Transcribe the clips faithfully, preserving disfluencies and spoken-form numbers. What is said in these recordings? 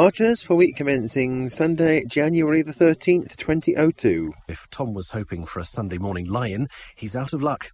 Archers for week commencing Sunday, January the thirteenth, twenty oh two. If Tom was hoping for a Sunday morning lie-in, he's out of luck.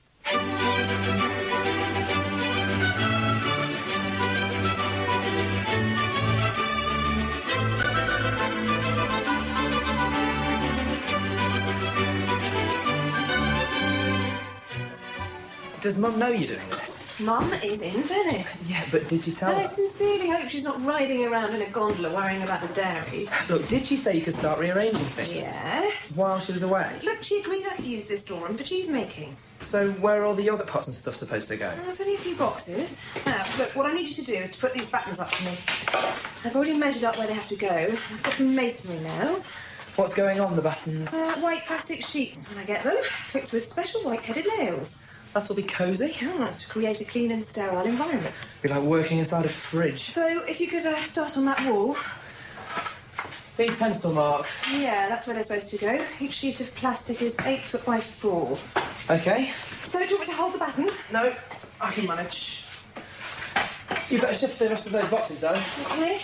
Does Mum know you're doing this? Mum is in Venice. Yeah, but did you tell And her? I sincerely hope she's not riding around in a gondola worrying about the dairy. Look, did she say you could start rearranging things? Yes. While she was away? Look, she agreed I could use this storeroom for cheese making. So where are all the yoghurt pots and stuff supposed to go? Well, there's only a few boxes. Now, look, what I need you to do is to put these battens up for me. I've already measured up where they have to go. I've got some masonry nails. What's going on, the battens? Uh, white plastic sheets when I get them, fixed with special white-headed nails. That'll be cosy. Oh, it's to create a clean and sterile environment. Be like working inside a fridge. So, if you could uh, start on that wall. These pencil marks. Yeah, that's where they're supposed to go. Each sheet of plastic is eight foot by four. OK. So, do you want me to hold the batten? No, I can manage. You better shift the rest of those boxes, though. Okay.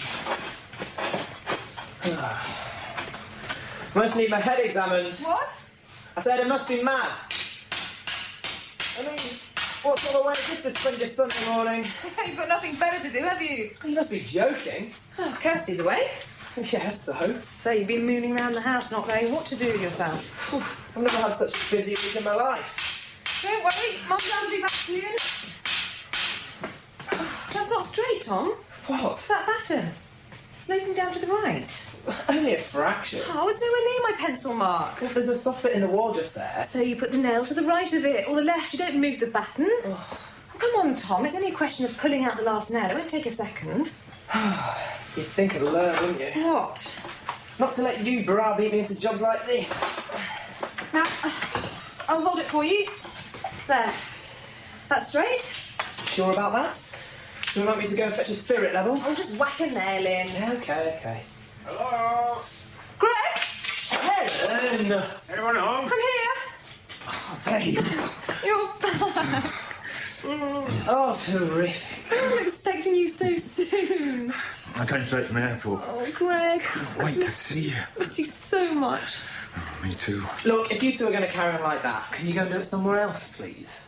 Must need my head examined. What? I said I must be mad. I mean, what sort of way is this to spend your Sunday morning? You've got nothing better to do, have you? You must be joking. Oh, Kirsty's away. Yes, so. So you've been mooning around the house not knowing what to do with yourself. Whew, I've never had such a busy week in my life. Don't worry, Mum will be back soon. Oh, that's not straight, Tom. What? That batten. Sloping down to the right. Only a fraction. Oh, it's nowhere near my pencil mark. Well, there's a soft bit in the wall just there. So you put the nail to the right of it, or the left. You don't move the batten. Oh. Oh, come on, Tom. It's only a question of pulling out the last nail. It won't take a second. You'd think I'd learn, wouldn't you? What? Not to let you browbeat me into jobs like this. Now, I'll hold it for you. There. That's straight. Sure about that? You want me to go and fetch a spirit level? I'll just whack a nail in. Yeah, OK, OK. Hello? Greg? Helen! Anyone home? I'm here. Oh, babe. You're back. Oh, terrific. I wasn't expecting you so soon. I came straight from the airport. Oh, Greg. Wait to see you. I miss you so much. Oh, me too. Look, if you two are going to carry on like that, can you go and do it somewhere else, please?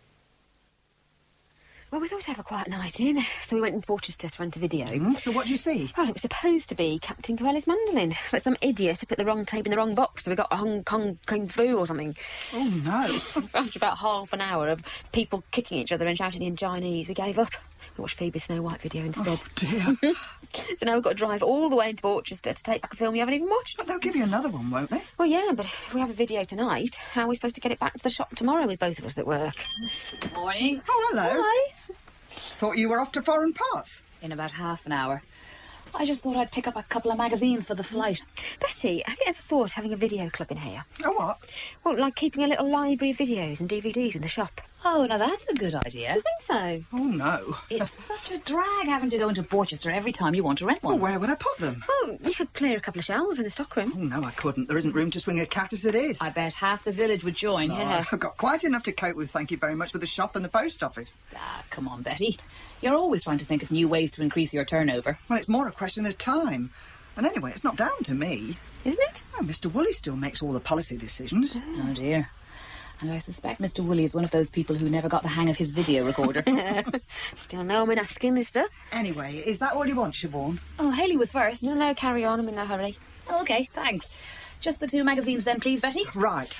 Well, we thought we'd have a quiet night in, so we went in Porchester to rent a video. Mm, so what do you see? Well, it was supposed to be Captain Corelli's mandolin, but some idiot had put the wrong tape in the wrong box, so we got a Hong Kong Kung Fu or something. Oh, no. So after about half an hour of people kicking each other and shouting in Chinese, we gave up. We watched Phoebe's Snow White video instead. Oh, dear. So now we've got to drive all the way into Porchester to take back a film you haven't even watched. But they'll give you another one, won't they? Well, yeah, but if we have a video tonight, how are we supposed to get it back to the shop tomorrow with both of us at work? Morning. Oh, hello. Hi. Thought you were off to foreign parts. In about half an hour. I just thought I'd pick up a couple of magazines for the flight. Betty, have you ever thought of having a video club in here? Oh, what? Well, like keeping a little library of videos and D V Ds in the shop. Oh, now that's a good idea. I think so. Oh, no. It's such a drag having to go into Porchester every time you want to rent Well, one. where would I put them? Oh, you could clear a couple of shelves in the stockroom. Oh, no, I couldn't. There isn't room to swing a cat as it is. I bet half the village would join. Oh, yeah. I've got quite enough to cope with, thank you very much, with the shop and the post office. Ah, come on, Betty. You're always trying to think of new ways to increase your turnover. Well, it's more a question of time. And anyway, it's not down to me. Isn't it? Oh, Mister Woolley still makes all the policy decisions. Oh, dear. And I suspect Mister Woolley is one of those people who never got the hang of his video recorder. Still no I'm asking, is there? Anyway, is that all you want, Siobhan? Oh, Haley was first. No, no, carry on. I'm in no hurry. OK, thanks. Just the two magazines then, please, Betty. Right.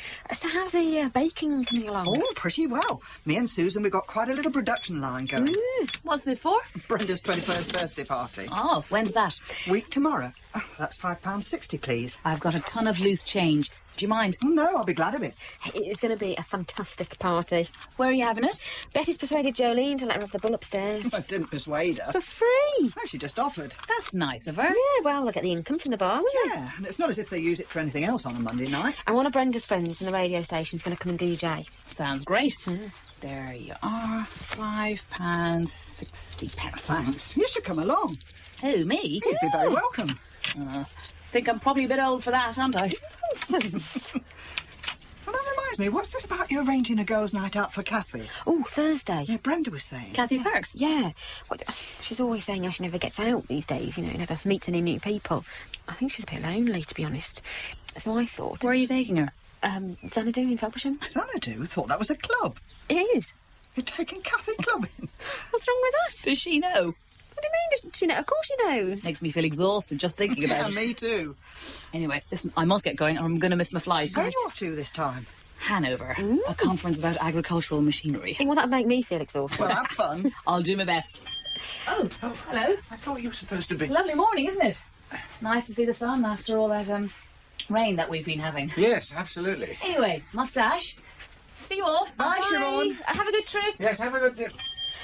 So how's the uh, baking coming along? Oh, pretty well. Me and Susan, we've got quite a little production line going. Mm, what's this for? Brenda's twenty-first birthday party. Oh, when's that? Week tomorrow. Oh, that's five pounds sixty, please. I've got a ton of loose change. Do you mind? Oh, no, I'll be glad of it. It's going to be a fantastic party. Where are you having it? Betty's persuaded Jolene to let her have the bull upstairs. I didn't persuade her. For free. No, she just offered. That's nice of her. Yeah, well, we'll get the income from the bar, won't we? Yeah, and it's not as if they use it for anything else on a Monday night. And one of Brenda's friends from the radio station's going to come and D J. Sounds great. Mm. There you are. Five pounds sixty pence. Thanks. You should come along. Who, me? You'd yeah. be very welcome. Uh, think I'm probably a bit old for that, aren't I? Well, that reminds reminds me, what's this about you arranging a girls' night out for Kathy? Oh, Thursday. Yeah, Brenda was saying. Kathy Parks. Yeah. What, she's always saying how she never gets out these days, you know, never meets any new people. I think she's a bit lonely, to be honest. So I thought... Where are you taking her? Um, Xanadu in Felpersham. Xanadu thought that was a club. It is. You're taking Kathy clubbing? What's wrong with that? Does she know? What do you mean? Does she know? Of course she knows. Makes me feel exhausted just thinking about Yeah, it. me too. Anyway, listen, I must get going or I'm going to miss my flight. Where are you off to this time? Hanover. Ooh. A conference about agricultural machinery. Well, that'd make me feel exhausted. Well, have fun. I'll do my best. Oh, hello. I thought you were supposed to be... Lovely morning, isn't it? Nice to see the sun after all that um, rain that we've been having. Yes, absolutely. Anyway, moustache. See you all. Bye, Siobhan. Uh, Have a good trip. Yes, have a good day.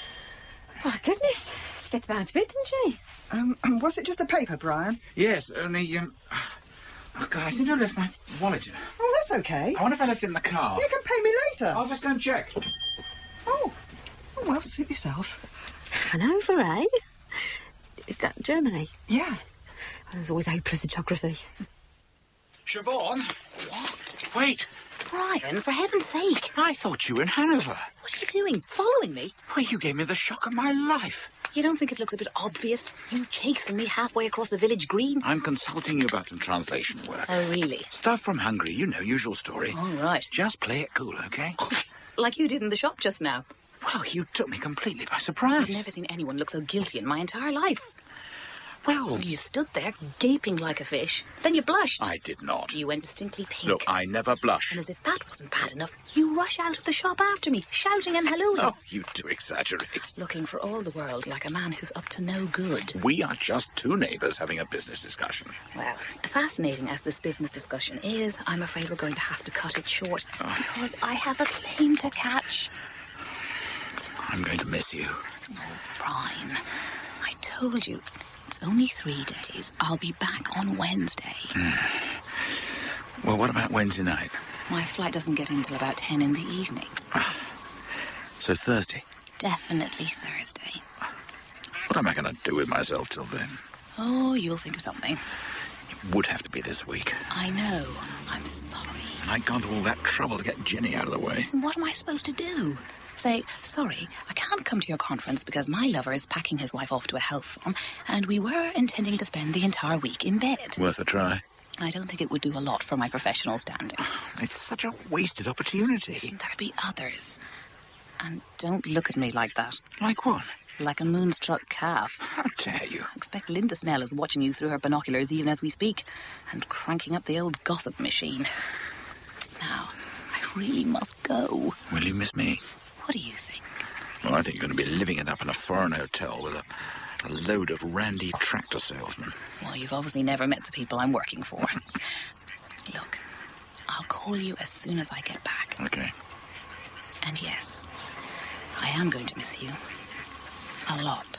Oh, goodness. She gets about a bit, doesn't she? Um, was it just a paper, Brian? Yes, only, um... Oh, God, I seem to have left my wallet here. Oh, that's okay. I wonder if I left it in the car. You can pay me later. I'll just go and check. Oh. Oh, well, suit yourself. Hanover, eh? Is that Germany? Yeah. I was always hopeless at geography. Siobhan? What? Wait, Brian, for heaven's sake. I thought you were in Hanover. What are you doing? Following me? Well, you gave me the shock of my life. You don't think it looks a bit obvious? You chasing me halfway across the village green? I'm consulting you about some translation work. Oh, really? Stuff from Hungary, you know, usual story. All right. Just play it cool, okay? Like you did in the shop just now. Well, you took me completely by surprise. I've never seen anyone look so guilty in my entire life. Well, You stood there, gaping like a fish. Then you blushed. I did not. You went distinctly pink. Look, I never blush. And as if that wasn't bad enough, you rush out of the shop after me, shouting and hallooing. Oh, you do exaggerate. Looking for all the world like a man who's up to no good. We are just two neighbours having a business discussion. Well, fascinating as this business discussion is, I'm afraid we're going to have to cut it short because I have a plane to catch. I'm going to miss you. Oh, Brian, I told you, it's only three days. I'll be back on Wednesday. Well, what about Wednesday night? My flight doesn't get in till about ten in the evening. So Thursday? Definitely Thursday. What am I going to do with myself till then? Oh, you'll think of something. It would have to be this week. I know. I'm sorry. I gone to all that trouble to get Ginny out of the way. Listen, what am I supposed to do? Say, sorry, I can't come to your conference because my lover is packing his wife off to a health farm, and we were intending to spend the entire week in bed. Worth a try. I don't think it would do a lot for my professional standing. It's such a wasted opportunity. Listen, there'll be others. And don't look at me like that. Like what? Like a moonstruck calf. How dare you? I expect Linda Snell is watching you through her binoculars even as we speak, and cranking up the old gossip machine. Now, I really must go. Will you miss me? What do you think? Well, I think you're going to be living it up in a foreign hotel with a, a load of randy tractor salesmen. Well, you've obviously never met the people I'm working for. Look, I'll call you as soon as I get back. Okay. And yes, I am going to miss you. A lot.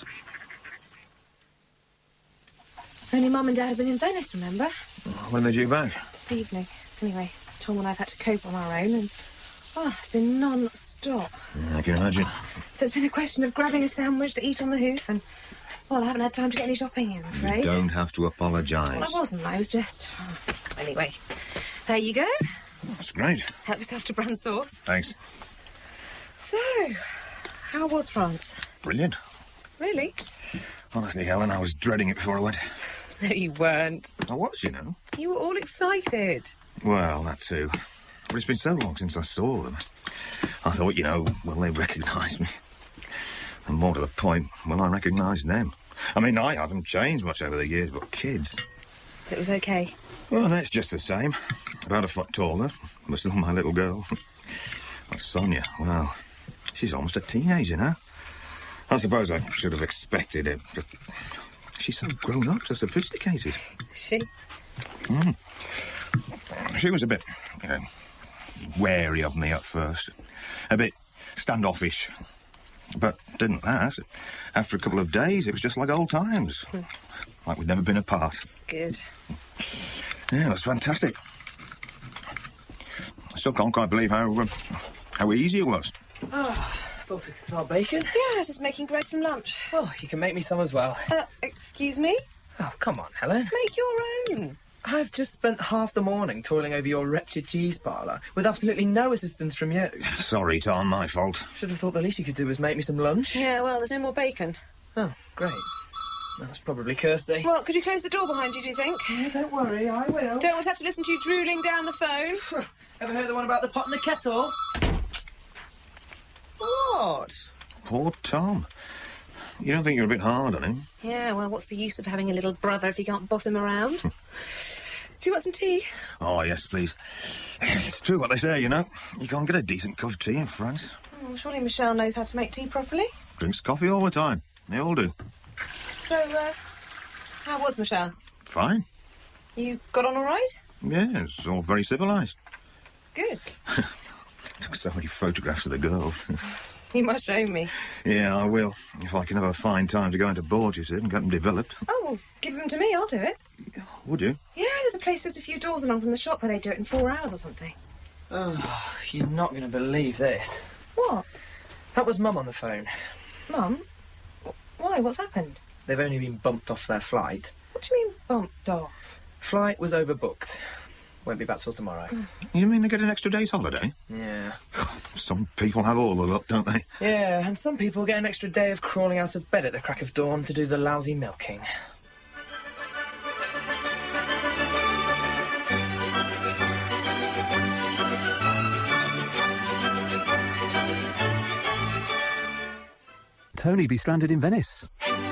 Only Mum and Dad have been in Venice, remember? When they due back? This evening. Anyway, Tom and I have had to cope on our own, and oh, it's been non-stop. Yeah, I can imagine. So it's been a question of grabbing a sandwich to eat on the hoof, and well, I haven't had time to get any shopping in, I'm afraid. You don't have to apologise. Well, I wasn't. I was just. Oh. Anyway, there you go. That's great. Help yourself to bran sauce. Thanks. So, how was France? Brilliant. Really? Honestly, Helen, I was dreading it before I went. No, you weren't. I was, you know. You were all excited. Well, that too. But it's been so long since I saw them. I thought, you know, will they recognise me? And more to the point, will I recognise them? I mean, I haven't changed much over the years, but kids... It was okay. Well, that's just the same. About a foot taller, but still my little girl. Well, Sonia, well, she's almost a teenager now. I suppose I should have expected it, but she's so grown up, so sophisticated. She? Mm. She was a bit, you know, wary of me at first. A bit standoffish. But didn't last. After a couple of days, it was just like old times. Mm. Like we'd never been apart. Good. Yeah, it was fantastic. I still can't quite believe how, uh, how easy it was. Oh, I thought I could smell bacon. Yeah, I was just making Greg some lunch. Well, you can make me some as well. Uh, excuse me? Oh, come on, Helen. Make your own. I've just spent half the morning toiling over your wretched cheese parlour with absolutely no assistance from you. Sorry, Tom, my fault. Should have thought the least you could do was make me some lunch. Yeah, well, there's no more bacon. Oh, great. That's probably Kirsty. Well, could you close the door behind you, do you think? Yeah, don't worry, I will. Don't want to have to listen to you drooling down the phone. Ever heard the one about the pot and the kettle? What? Poor Tom. You don't think you're a bit hard on him? Yeah, well, what's the use of having a little brother if you can't boss him around? Do you want some tea? Oh, yes, please. It's true what they say, you know. You can't get a decent cup of tea in France. Oh, surely Michelle knows how to make tea properly. Drinks coffee all the time. They all do. So, uh, how was Michelle? Fine. You got on all right? Yeah, it's all very civilised. Good. Took so many photographs of the girls. You must show me. Yeah, I will. If I can have a fine time to go into board, you said, and get them developed. Oh, well, give them to me, I'll do it. Would you? Yeah, there's a place just a few doors along from the shop where they do it in four hours or something. Oh, you're not going to believe this. What? That was Mum on the phone. Mum? Why? What's happened? They've only been bumped off their flight. What do you mean, bumped off? Flight was overbooked. Won't be back till tomorrow. Mm. You mean they get an extra day's holiday? Yeah. Some people have all the luck, don't they? Yeah, and some people get an extra day of crawling out of bed at the crack of dawn to do the lousy milking. Tony be stranded in Venice.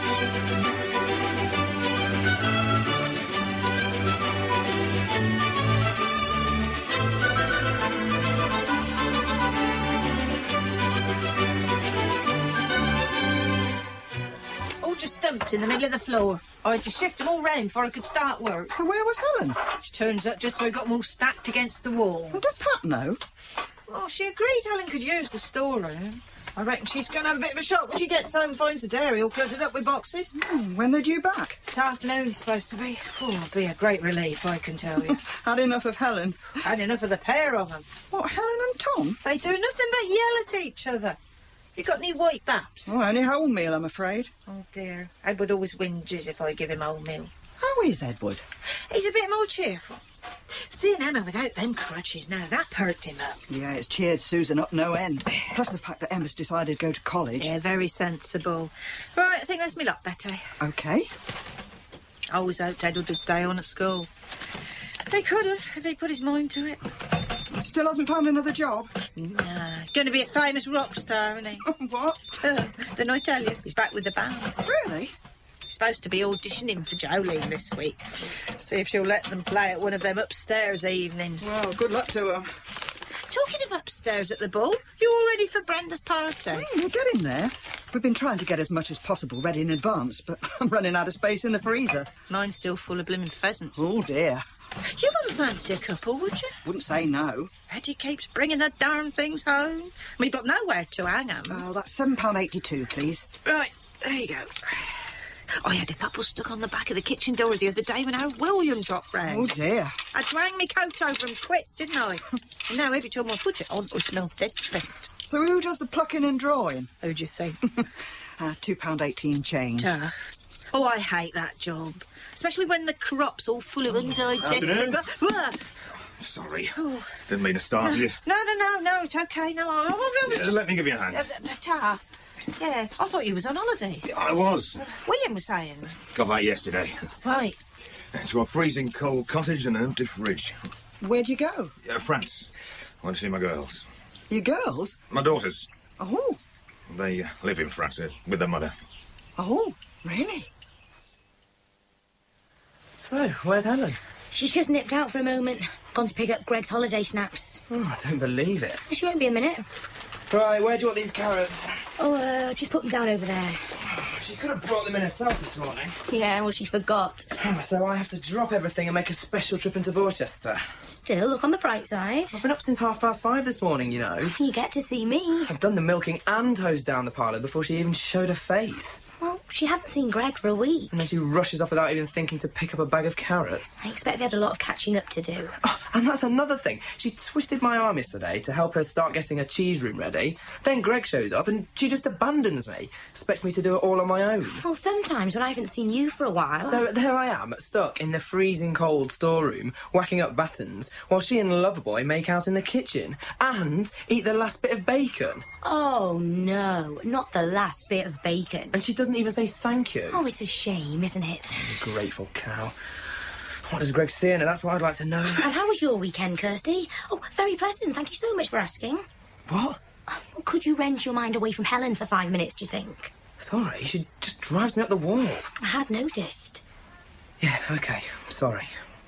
All just dumped in the middle of the floor. I had to shift them all round before I could start work. So where was Helen? She turns up just so I got them all stacked against the wall. Well, does Pat know? Well, she agreed Helen could use the storeroom. I reckon she's going to have a bit of a shock when she gets home and finds the dairy all cluttered up with boxes. Hmm, when they're due back? This afternoon it's supposed to be. Oh, it'll be a great relief, I can tell you. Had enough of Helen? Had enough of the pair of them. What, Helen and Tom? They do nothing but yell at each other. You got any white baps? Oh, only wholemeal, I'm afraid. Oh, dear. Edward always whinges if I give him wholemeal. How is Edward? He's a bit more cheerful. Seeing Emma without them crutches now, that perked him up. Yeah, it's cheered Susan up no end. Plus the fact that Emma's decided to go to college. Yeah, very sensible. Right, I think that's me lot, Betty. OK. I always hoped Edward would stay on at school. They could have, if he put his mind to it. Still hasn't found another job? Nah, going to be a famous rock star, isn't he? What? Uh, didn't I tell you? He's back with the band. Really? He's supposed to be auditioning for Jolene this week. See if she'll let them play at one of them upstairs evenings. Well, good luck to her. Talking of upstairs at the ball, you all ready for Brenda's party? Mm, we're getting there. We've been trying to get as much as possible ready in advance, but I'm running out of space in the freezer. Mine's still full of blooming pheasants. Oh, dear. You wouldn't fancy a couple, would you? Wouldn't say no. Eddie keeps bringing the darn things home. We've got nowhere to hang 'em. Oh, that's seven pounds eighty-two, please. Right, there you go. I had a couple stuck on the back of the kitchen door the other day when our William dropped round. Oh, dear. I had to hang my coat over him quick, didn't I? And now every time I put it on, I smell dead pleasant. So who does the plucking and drawing? Who do you think? uh, two pounds eighteen change. Uh, oh, I hate that job. Especially when the crop's all full of undigested... Sorry. Oh. Didn't mean to start you. No, no, no, no, it's OK. No, I, I was Yeah, just... let me give you a hand. Uh, uh, yeah, I thought you was on holiday. I was. William was saying. Got back yesterday. Right. To a freezing cold cottage and an empty fridge. Where'd you go? Uh, France. I want to see my girls. Your girls? My daughters. Oh. They uh, live in France uh, with their mother. Oh, really? So, where's Helen? She's just nipped out for a moment. Gone to pick up Greg's holiday snaps. Oh, I don't believe it. She won't be a minute. Right, where do you want these carrots? Oh, uh, just put them down over there. She could have brought them in herself this morning. Yeah, well, she forgot. So I have to drop everything and make a special trip into Borchester. Still, look on the bright side. I've been up since half past five this morning, you know. You get to see me. I've done the milking and hosed down the parlour before she even showed her face. Well, She hadn't seen Greg for a week. And then she rushes off without even thinking to pick up a bag of carrots. I expect they had a lot of catching up to do. Oh, and that's another thing. She twisted my arm yesterday to help her start getting a cheese room ready. Then Greg shows up and she just abandons me. Expects me to do it all on my own. Well, sometimes when I haven't seen you for a while... So there I am, stuck in the freezing cold storeroom, whacking up battens, while she and Loverboy make out in the kitchen and eat the last bit of bacon. Oh, no, not the last bit of bacon. And she doesn't even say thank you. Oh, it's a shame, isn't it? Grateful cow. What does Greg see in her? That's what I'd like to know. And how was your weekend, Kirsty? Oh, very pleasant. Thank you so much for asking. What? Well, could you wrench your mind away from Helen for five minutes, do you think? Sorry, she just drives me up the wall. I had noticed. Yeah, OK. Sorry.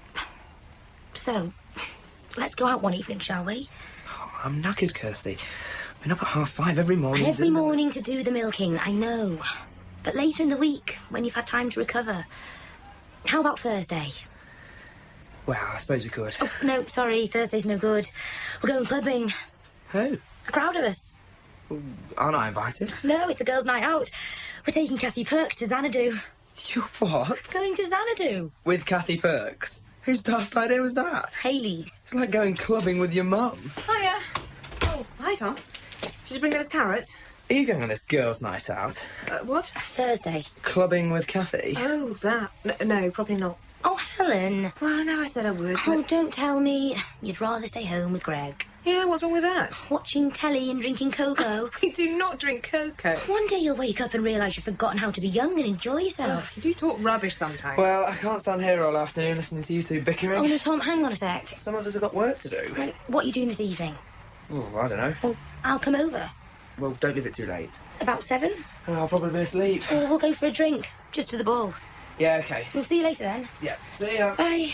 So, let's go out one evening, shall we? Oh, I'm knackered, Kirsty. Been up at half five every morning. Every morning to do the milking, I know. But later in the week, when you've had time to recover. How about Thursday? Well, I suppose we could. Oh, no, sorry, Thursday's no good. We're going clubbing. Who? A crowd of us. Aren't I invited? No, it's a girls' night out. We're taking Kathy Perks to Xanadu. You what? Going to Xanadu. With Kathy Perks? Whose daft idea was that? Hayley's. It's like going clubbing with your mum. Hiya. Oh, hi, Tom. Did you bring those carrots? Are you going on this girls' night out? Uh, what? Thursday. Clubbing with Kathy? Oh, that. No, no, probably not. Oh, Helen. Well, no, I said I would. Oh, but... don't tell me. You'd rather stay home with Greg. Yeah, what's wrong with that? Watching telly and drinking cocoa. We do not drink cocoa. One day you'll wake up and realise you've forgotten how to be young and enjoy yourself. Oh, you talk rubbish sometimes. Well, I can't stand here all afternoon listening to you two bickering. Oh, no, Tom, hang on a sec. Some of us have got work to do. Well, what are you doing this evening? Oh, I don't know. Well, I'll come over. Well, don't leave it too late. About seven? Oh, I'll probably be asleep. Or we'll go for a drink, just to the ball. Yeah, OK. We'll see you later then. Yeah, see ya. Bye.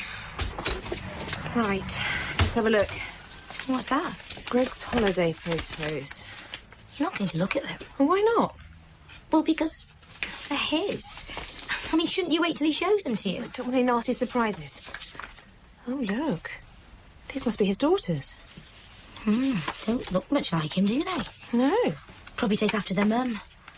Right, let's have a look. What's that? Greg's holiday photos. You're not going to look at them. Well, why not? Well, because they're his. I mean, shouldn't you wait till he shows them to you? Don't want any nasty surprises. Oh, look. These must be his daughters. Hmm, don't look much like him, do they? No. Probably take after their mum.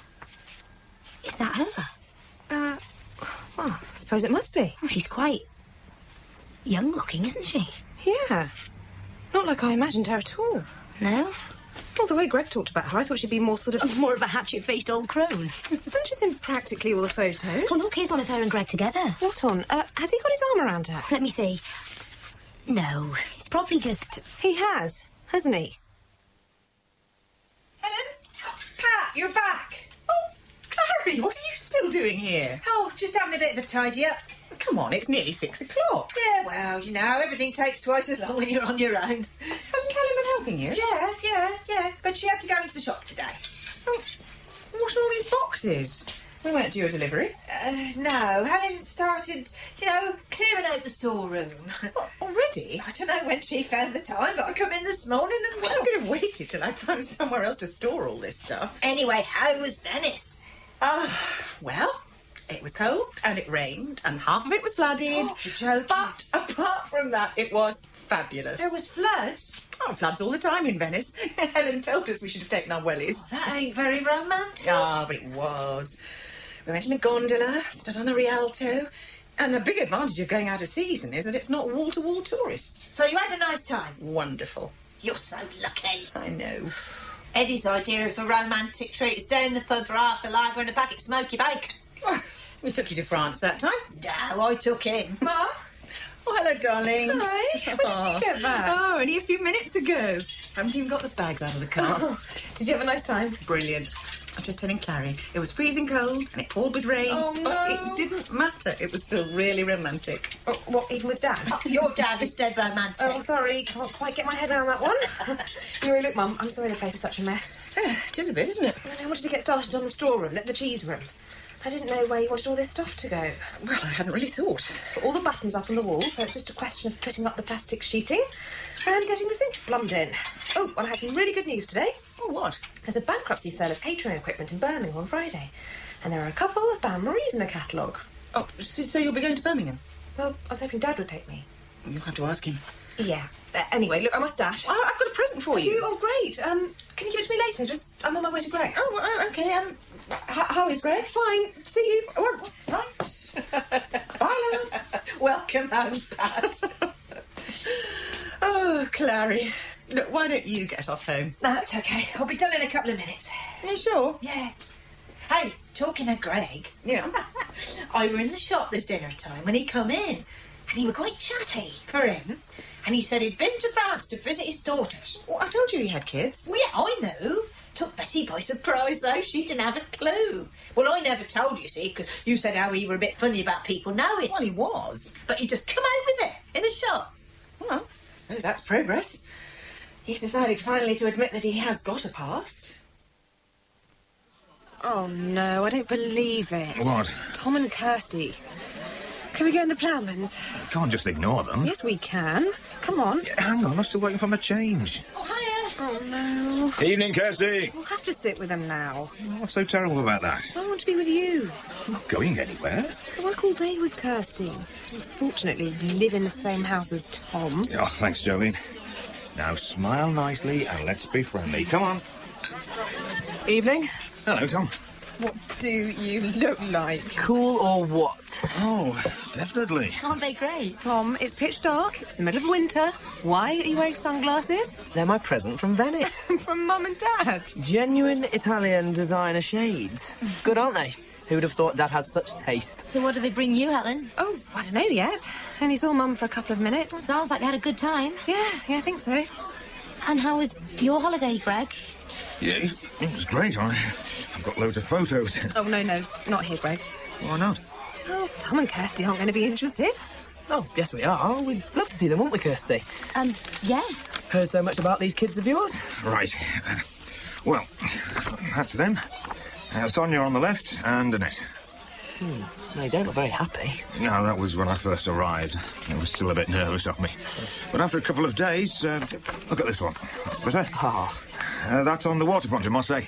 Is that her? Uh, well, I suppose it must be. Oh, she's quite young looking, isn't she? Yeah. Not like I imagined her at all. No? Well, the way Greg talked about her, I thought she'd be more sort of... More of a hatchet-faced old crone. Haven't you seen practically all the photos? Well, look, here's one of her and Greg together. What on? Uh, has he got his arm around her? Let me see. No, it's probably just... He has, hasn't he? Helen? Pat, you're back. Oh, Clary, what are you still doing here? Oh, just having a bit of a tidy up. Come on, it's nearly six o'clock. Yeah, well, you know, everything takes twice as long when you're on your own. Hasn't Helen been helping you? Yeah, yeah, yeah. But she had to go into the shop today. Oh, what are all these boxes? We weren't due a delivery. Uh, no, Helen started, you know, clearing out the storeroom. What, already? I don't know when she found the time, but I come in this morning and... Well, she could have waited till I found somewhere else to store all this stuff. Anyway, how was Venice? Ah, uh, well... It was cold and it rained and half of it was flooded. Oh, you're joking. But apart from that, it was fabulous. There was floods? Oh, floods all the time in Venice. Helen told us we should have taken our wellies. Oh, that ain't very romantic. Ah, but it was. We went in a gondola, stood on the Rialto, and the big advantage of going out of season is that it's not wall-to-wall tourists. So you had a nice time? Wonderful. You're so lucky. I know. Eddie's idea of a romantic treat is down the pub for half a lager and a packet of smoky bacon. Oh, we took you to France that time. No, I took him. Ma? Oh, hello, darling. Hi. When did you get back? Oh, only a few minutes ago. Haven't even got the bags out of the car. Oh, did you have a nice time? Brilliant. I was just telling Clary. It was freezing cold and it poured with rain. Oh, no. But it didn't matter. It was still really romantic. Oh, what, even with Dad? Oh, your dad is dead romantic. Oh, sorry. Can't quite get my head around that one. Anyway, look, Mum, I'm sorry the place is such a mess. Uh, it is a bit, isn't it? I wanted to get started on the storeroom, the, the cheese room. I didn't know where you wanted all this stuff to go. Well, I hadn't really thought. Put all the buttons up on the wall, so it's just a question of putting up the plastic sheeting and getting the sink plumbed in. Oh, well, I had some really good news today. Oh, what? There's a bankruptcy sale of catering equipment in Birmingham on Friday, and there are a couple of Bain-Maries in the catalogue. Oh, so, so you'll be going to Birmingham? Well, I was hoping Dad would take me. You'll have to ask him. Yeah. Uh, anyway, look, I must dash. I, I've got a present for Have you. you? Oh, great. Um, can you give it to me later? Just, I'm on my way to Greg's. Oh, uh, okay. Um, h- how is Greg? Fine. See you. Oh, right. Bye, love. Welcome home, Pat. Oh, Clary. Look, why don't you get off home? No, it's okay. I'll be done in a couple of minutes. Are you sure? Yeah. Hey, talking of Greg. Yeah. I were in the shop this dinner time when he come in, and he were quite chatty for him. And he said he'd been to France to visit his daughters. Well, I told you he had kids. Well, yeah, I know. Took Betty by surprise, though. She didn't have a clue. Well, I never told you, see, because you said how he were a bit funny about people knowing. Well, he was. But he just come out with it in the shop. Well, I suppose that's progress. He's decided finally to admit that he has got a past. Oh, no, I don't believe it. What? Tom and Kirsty. Can we go in the Plowmans? You can't just ignore them. Yes, we can. Come on. Yeah, hang on, I'm still waiting for my change. Oh, hiya. Oh, no. Evening, Kirsty. We'll have to sit with them now. What's so terrible about that? I want to be with you. I'm not going anywhere. I work all day with Kirsty. Unfortunately, live in the same house as Tom. Oh, thanks, Jolene. Now smile nicely and let's be friendly. Come on. Evening. Hello, Tom. What do you look like? Cool or what? Oh, definitely. Aren't they great? Tom, it's pitch dark. It's the middle of winter. Why are you wearing sunglasses? They're my present from Venice. From Mum and Dad. Genuine Italian designer shades. Good, aren't they? Who would have thought Dad had such taste? So what do they bring you, Helen? Oh, I don't know yet. Only saw Mum for a couple of minutes. Sounds like they had a good time. Yeah, yeah, I think so. And how was your holiday, Greg? Yeah, it was great. I, I've got loads of photos. Oh, no, no, not here, Greg. Why not? Oh, Tom and Kirsty aren't going to be interested. Oh, yes we are. We'd love to see them, wouldn't we, Kirsty? Um, yeah. Heard so much about these kids of yours? Right. Uh, well, that's them. Uh, Sonia on the left and Annette. Hmm. They don't look very happy. No, that was when I first arrived. It was still a bit nervous of me. But after a couple of days, uh, look at this one. That's better. Ah. Uh, that's on the waterfront in Marseille.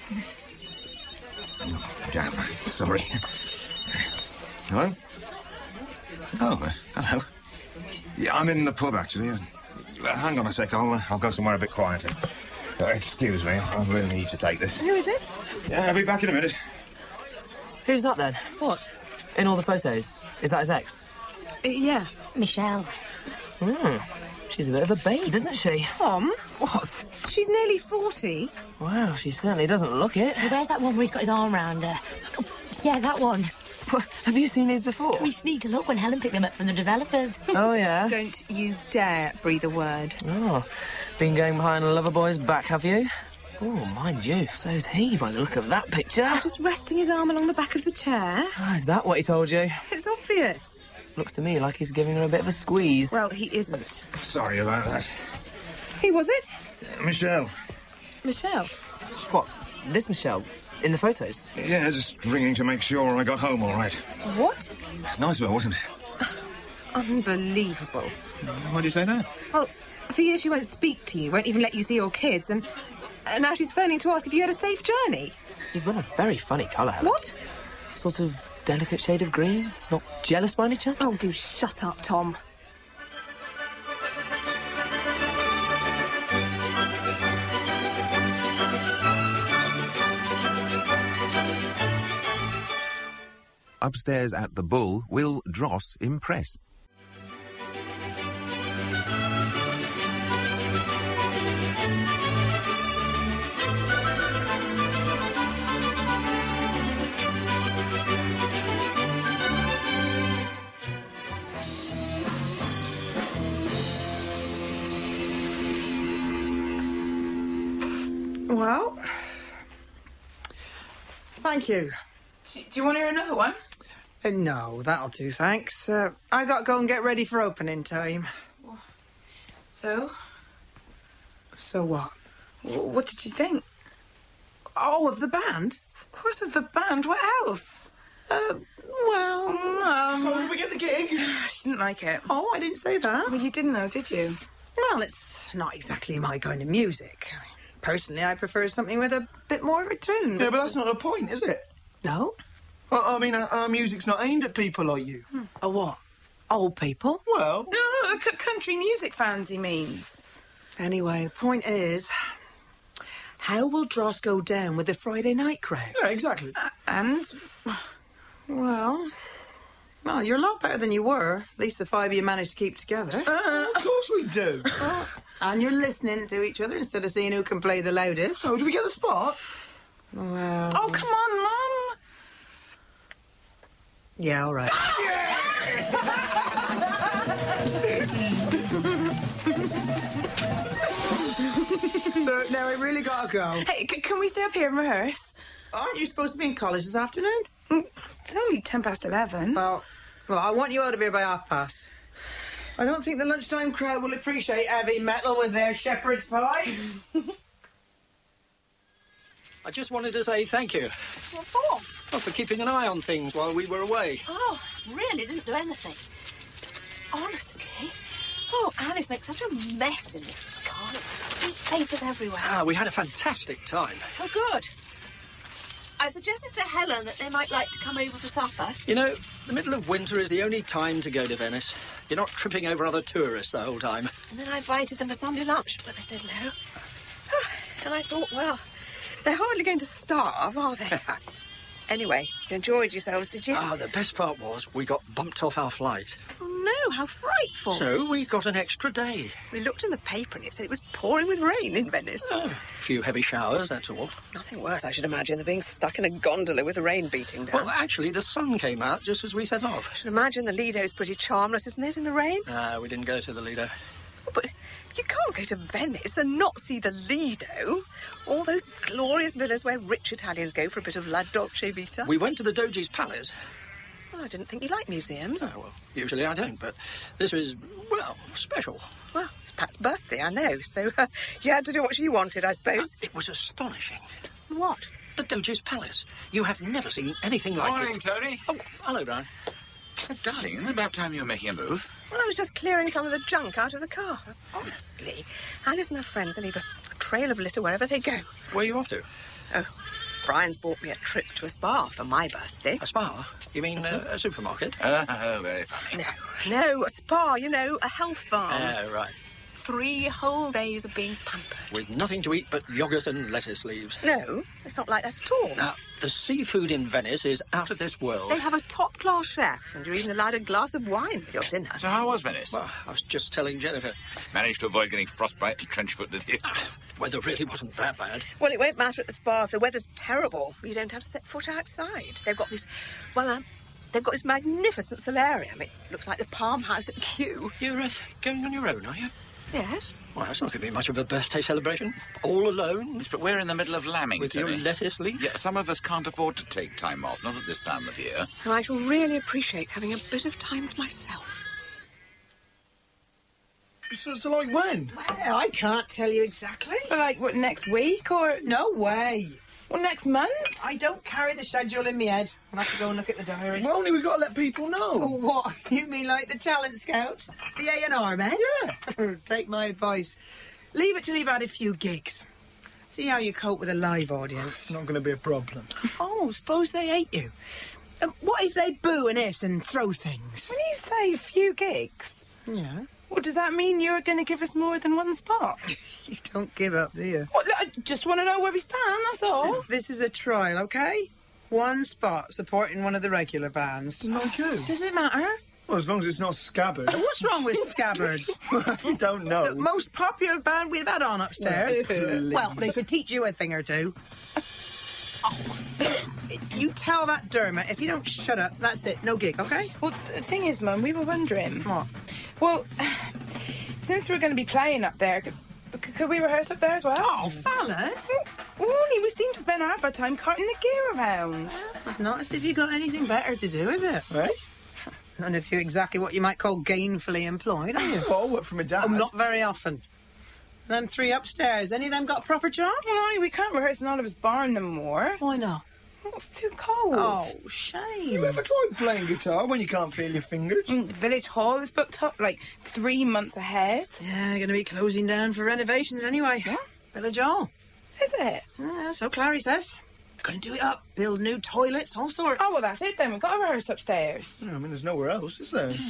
Oh, damn. Sorry. Hello? Oh, uh, hello. Yeah, I'm in the pub, actually. Uh, hang on a sec. I'll, uh, I'll go somewhere a bit quieter. Uh, excuse me. I really need to take this. Who is it? Yeah, I'll be back in a minute. Who's that, then? What? In all the photos. Is that his ex? Uh, yeah. Michelle. Hmm. She's a bit of a babe, isn't she? Tom? What? She's nearly forty. Wow, she certainly doesn't look it. Hey, where's that one where he's got his arm round her? Oh, yeah, that one. Have you seen these before? We sneaked a look when Helen picked them up from the developers. Oh, yeah? Don't you dare breathe a word. Oh, been going behind a lover boy's back, have you? Oh, mind you, so's he by the look of that picture. Just resting his arm along the back of the chair. Oh, is that what he told you? It's obvious. Looks to me like he's giving her a bit of a squeeze. Well, he isn't. Sorry about that. Who was it? Uh, Michelle. Michelle. What? This Michelle? In the photos? Yeah, just ringing to make sure I got home all right. What? Nice of her, wasn't it? Unbelievable. Why do you say that? Well, for years she won't speak to you, won't even let you see your kids, and, and now she's phoning to ask if you had a safe journey. You've got a very funny colour, Helen. What? Sort of delicate shade of green. Not jealous by any chance? Oh, do shut up, Tom. Upstairs at the Bull, will Dross impress? Well, thank you. Do, do you want to hear another one? Uh, no, that'll do, thanks. Uh, I got to go and get ready for opening time. So? So what? W- what did you think? Oh, of the band? Of course, of the band. What else? Uh, well... Um, so did we get the gig? She didn't like it. Oh, I didn't say that. Well, you didn't know, did you? Well, it's not exactly my kind of music. I mean, personally, I prefer something with a bit more of a tune. Yeah, but that's not the point, is it? No? Well, I mean, our, our music's not aimed at people like you. Hmm. A what? Old people? Well... No, Oh, c- country music fans, he means. Anyway, the point is, how will Dross go down with the Friday night crowd? Yeah, exactly. Uh, and, well, well, you're a lot better than you were. At least the five of you managed to keep together. Uh, of course we do. And you're listening to each other instead of seeing who can play the loudest. So, do we get the spot? Well... Oh, come on, Mum. Yeah, all right. But now I really gotta go. Hey, c- can we stay up here and rehearse? Aren't you supposed to be in college this afternoon? Mm, it's only ten past eleven. Well, well, I want you out of here by half past. I don't think the lunchtime crowd will appreciate heavy metal with their shepherd's pie. I just wanted to say thank you. What for? Well, for keeping an eye on things while we were away. Oh, really didn't do anything. Honestly. Oh, Alice makes such a mess in this car. There's sweet papers everywhere. Ah, we had a fantastic time. Oh, good. I suggested to Helen that they might like to come over for supper. You know, the middle of winter is the only time to go to Venice. You're not tripping over other tourists the whole time. And then I invited them for Sunday lunch, but they said no. And I thought, well, they're hardly going to starve, are they? Anyway, you enjoyed yourselves, did you? Ah, the best part was we got bumped off our flight. Oh, no, how frightful. So we got an extra day. We looked in the paper and it said it was pouring with rain in Venice. Oh, a few heavy showers, that's all. Nothing worse, I should imagine, than being stuck in a gondola with the rain beating down. Well, actually, the sun came out just as we set off. I should imagine the Lido's pretty charmless, isn't it, in the rain? Ah, we didn't go to the Lido. Oh, but you can't go to Venice and not see the Lido. All those glorious villas where rich Italians go for a bit of La Dolce Vita. We went to the Doge's Palace. Well, I didn't think you liked museums. Oh, well, usually I don't, but this was, well, special. Well, it's Pat's birthday, I know, so uh, you had to do what she wanted, I suppose. Uh, it was astonishing. What? The Doge's Palace. You have never seen anything like Morning, it. Tony. Oh, hello, Brian. Oh, darling, isn't it about time you were making a move? Well, I was just clearing some of the junk out of the car. Honestly, Alice and her friends leave a, a trail of litter wherever they go. Where are you off to? Oh, Brian's bought me a trip to a spa for my birthday. A spa? You mean uh, a supermarket? Oh, very funny. No, no, a spa, you know, a health farm. Oh, right. Three whole days of being pampered. With nothing to eat but yoghurt and lettuce leaves. No, it's not like that at all. Now, the seafood in Venice is out of this world. They have a top-class chef, and you're even allowed a glass of wine with your dinner. So how was Venice? Well, I was just telling Jennifer. Managed to avoid getting frostbite and trench-foot, did you? Weather really wasn't that bad. Well, it won't matter at the spa if the weather's terrible. You don't have to set foot outside. They've got this, well, um, they've got this magnificent solarium. It looks like the Palm House at Kew. You're uh, going on your own, are you? Yes. Well, that's not going to be much of a birthday celebration. All alone. Yes, but we're in the middle of lambing, With Tony. your lettuce leaf? Yeah, some of us can't afford to take time off, not at this time of year. And I shall really appreciate having a bit of time to myself. So, so like when? Well, I can't tell you exactly. But like, what, next week or...? No way. Well, next month? I don't carry the schedule in my head. I'll have to go and look at the diary. Well, only we've got to let people know. Oh, what? You mean like the talent scouts? The A and R men? Yeah. Take my advice. Leave it till you've had a few gigs. See how you cope with a live audience. It's not going to be a problem. Oh, suppose they hate you. Um, what if they boo and hiss and throw things? When you say a few gigs... Yeah. Well, does that mean you're going to give us more than one spot? You don't give up, do you? Well, I just want to know where we stand, that's all. This is a trial, OK? One spot supporting one of the regular bands. Like who? Does it matter? Well, as long as it's not Scabbard. What's wrong with Scabbard? You don't know. The most popular band we've had on upstairs. Well, they could teach you a thing or two. Oh, you tell that Dermot, if you don't shut up, that's it, no gig, OK? Well, the thing is, Mum, we were wondering... What? Well, since we're going to be playing up there, could, could we rehearse up there as well? Oh, Fallon! Well, only we seem to spend half our time carting the gear around. It's not as if you got anything better to do, is it? Right? None of you exactly what you might call gainfully employed, are you? Oh, work for my dad. Oh, not very often. Them three upstairs, any of them got a proper job? Well, only we can't rehearse in Oliver's barn no more. Why not? Well, it's too cold. Oh, shame. You ever tried playing guitar when you can't feel your fingers? Mm, the village hall is booked up like three months ahead. Yeah, going to be closing down for renovations anyway. Yeah? Village hall. Is it? Yeah, so Clary says. Going to do it up, build new toilets, all sorts. Oh, well, that's it then. We've got to rehearse upstairs. I mean, there's nowhere else, is there?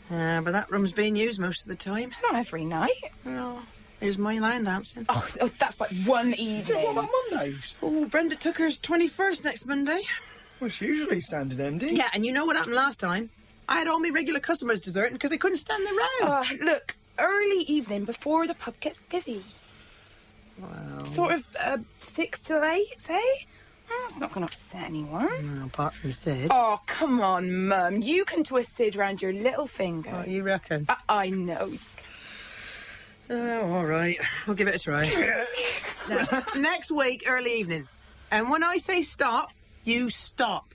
Uh, but that room's being used most of the time. Not every night. No. Here's my line dancing. Oh, oh, that's like one evening. Yeah, what about Mondays? Oh, Brenda took hers twenty-first next Monday. Well, it's usually standard M D. Yeah, and you know what happened last time? I had all my regular customers deserting because they couldn't stand the row. Uh, look, early evening before the pub gets busy. Wow. Sort of uh, six till eight, say? Oh, that's not going to upset anyone. No, apart from Sid. Oh, come on, Mum. You can twist Sid round your little finger. What, you reckon? I, I know. Oh, all right. I'll give it a try. Now, next week, early evening. And when I say stop, you stop.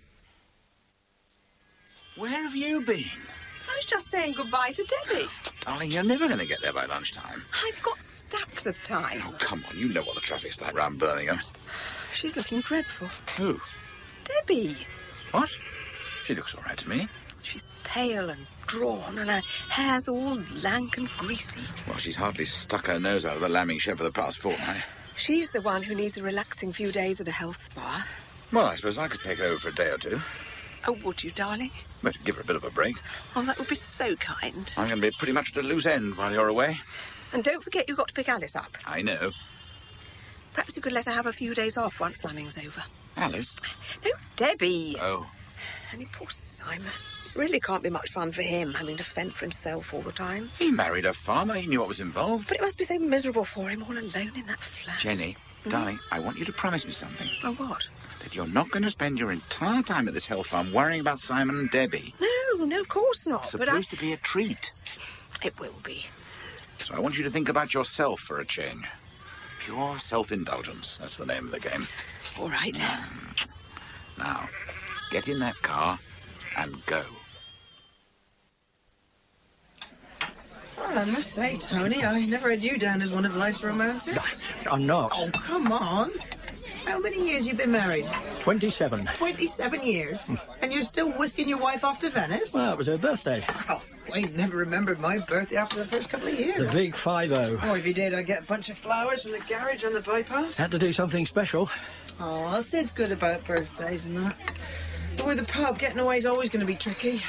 Where have you been? I was just saying goodbye to Debbie. Darling, you're never going to get there by lunchtime. I've got stacks of time. Oh, come on. You know what the traffic's like round Birmingham. She's looking dreadful. Who? Debbie. What? She looks all right to me. She's pale and drawn, and her hair's all lank and greasy. Well, she's hardly stuck her nose out of the lambing shed for the past fortnight. She's the one who needs a relaxing few days at a health spa. Well, I suppose I could take her over for a day or two. Oh, would you, darling? But give her a bit of a break. Oh, that would be so kind. I'm going to be pretty much at a loose end while you're away. And don't forget you've got to pick Alice up. I know. Perhaps you could let her have a few days off once lambing's over. Alice? No, Debbie. Oh. Only poor Simon. It really can't be much fun for him, having to fend for himself all the time. He married a farmer. He knew what was involved. But it must be so miserable for him all alone in that flat. Jenny, Mm. darling, I want you to promise me something. Oh, what? That you're not going to spend your entire time at this health farm worrying about Simon and Debbie. No, no, of course not. It's but supposed I... to be a treat. It will be. So I want you to think about yourself for a change. Pure self-indulgence. That's the name of the game. All right. Mm. Now, get in that car and go. Well, I must say, Tony, I never had you down as one of life's romances. I'm not. Oh, come on. How many years you been married? twenty-seven. twenty-seven years? And you're still whisking your wife off to Venice? Well, it was her birthday. Oh, I never remembered my birthday after the first couple of years. The big five oh. Oh, if you did, I'd get a bunch of flowers from the garage on the bypass. Had to do something special. Oh, Sid's good about birthdays and that. But with the pub, getting away's always going to be tricky.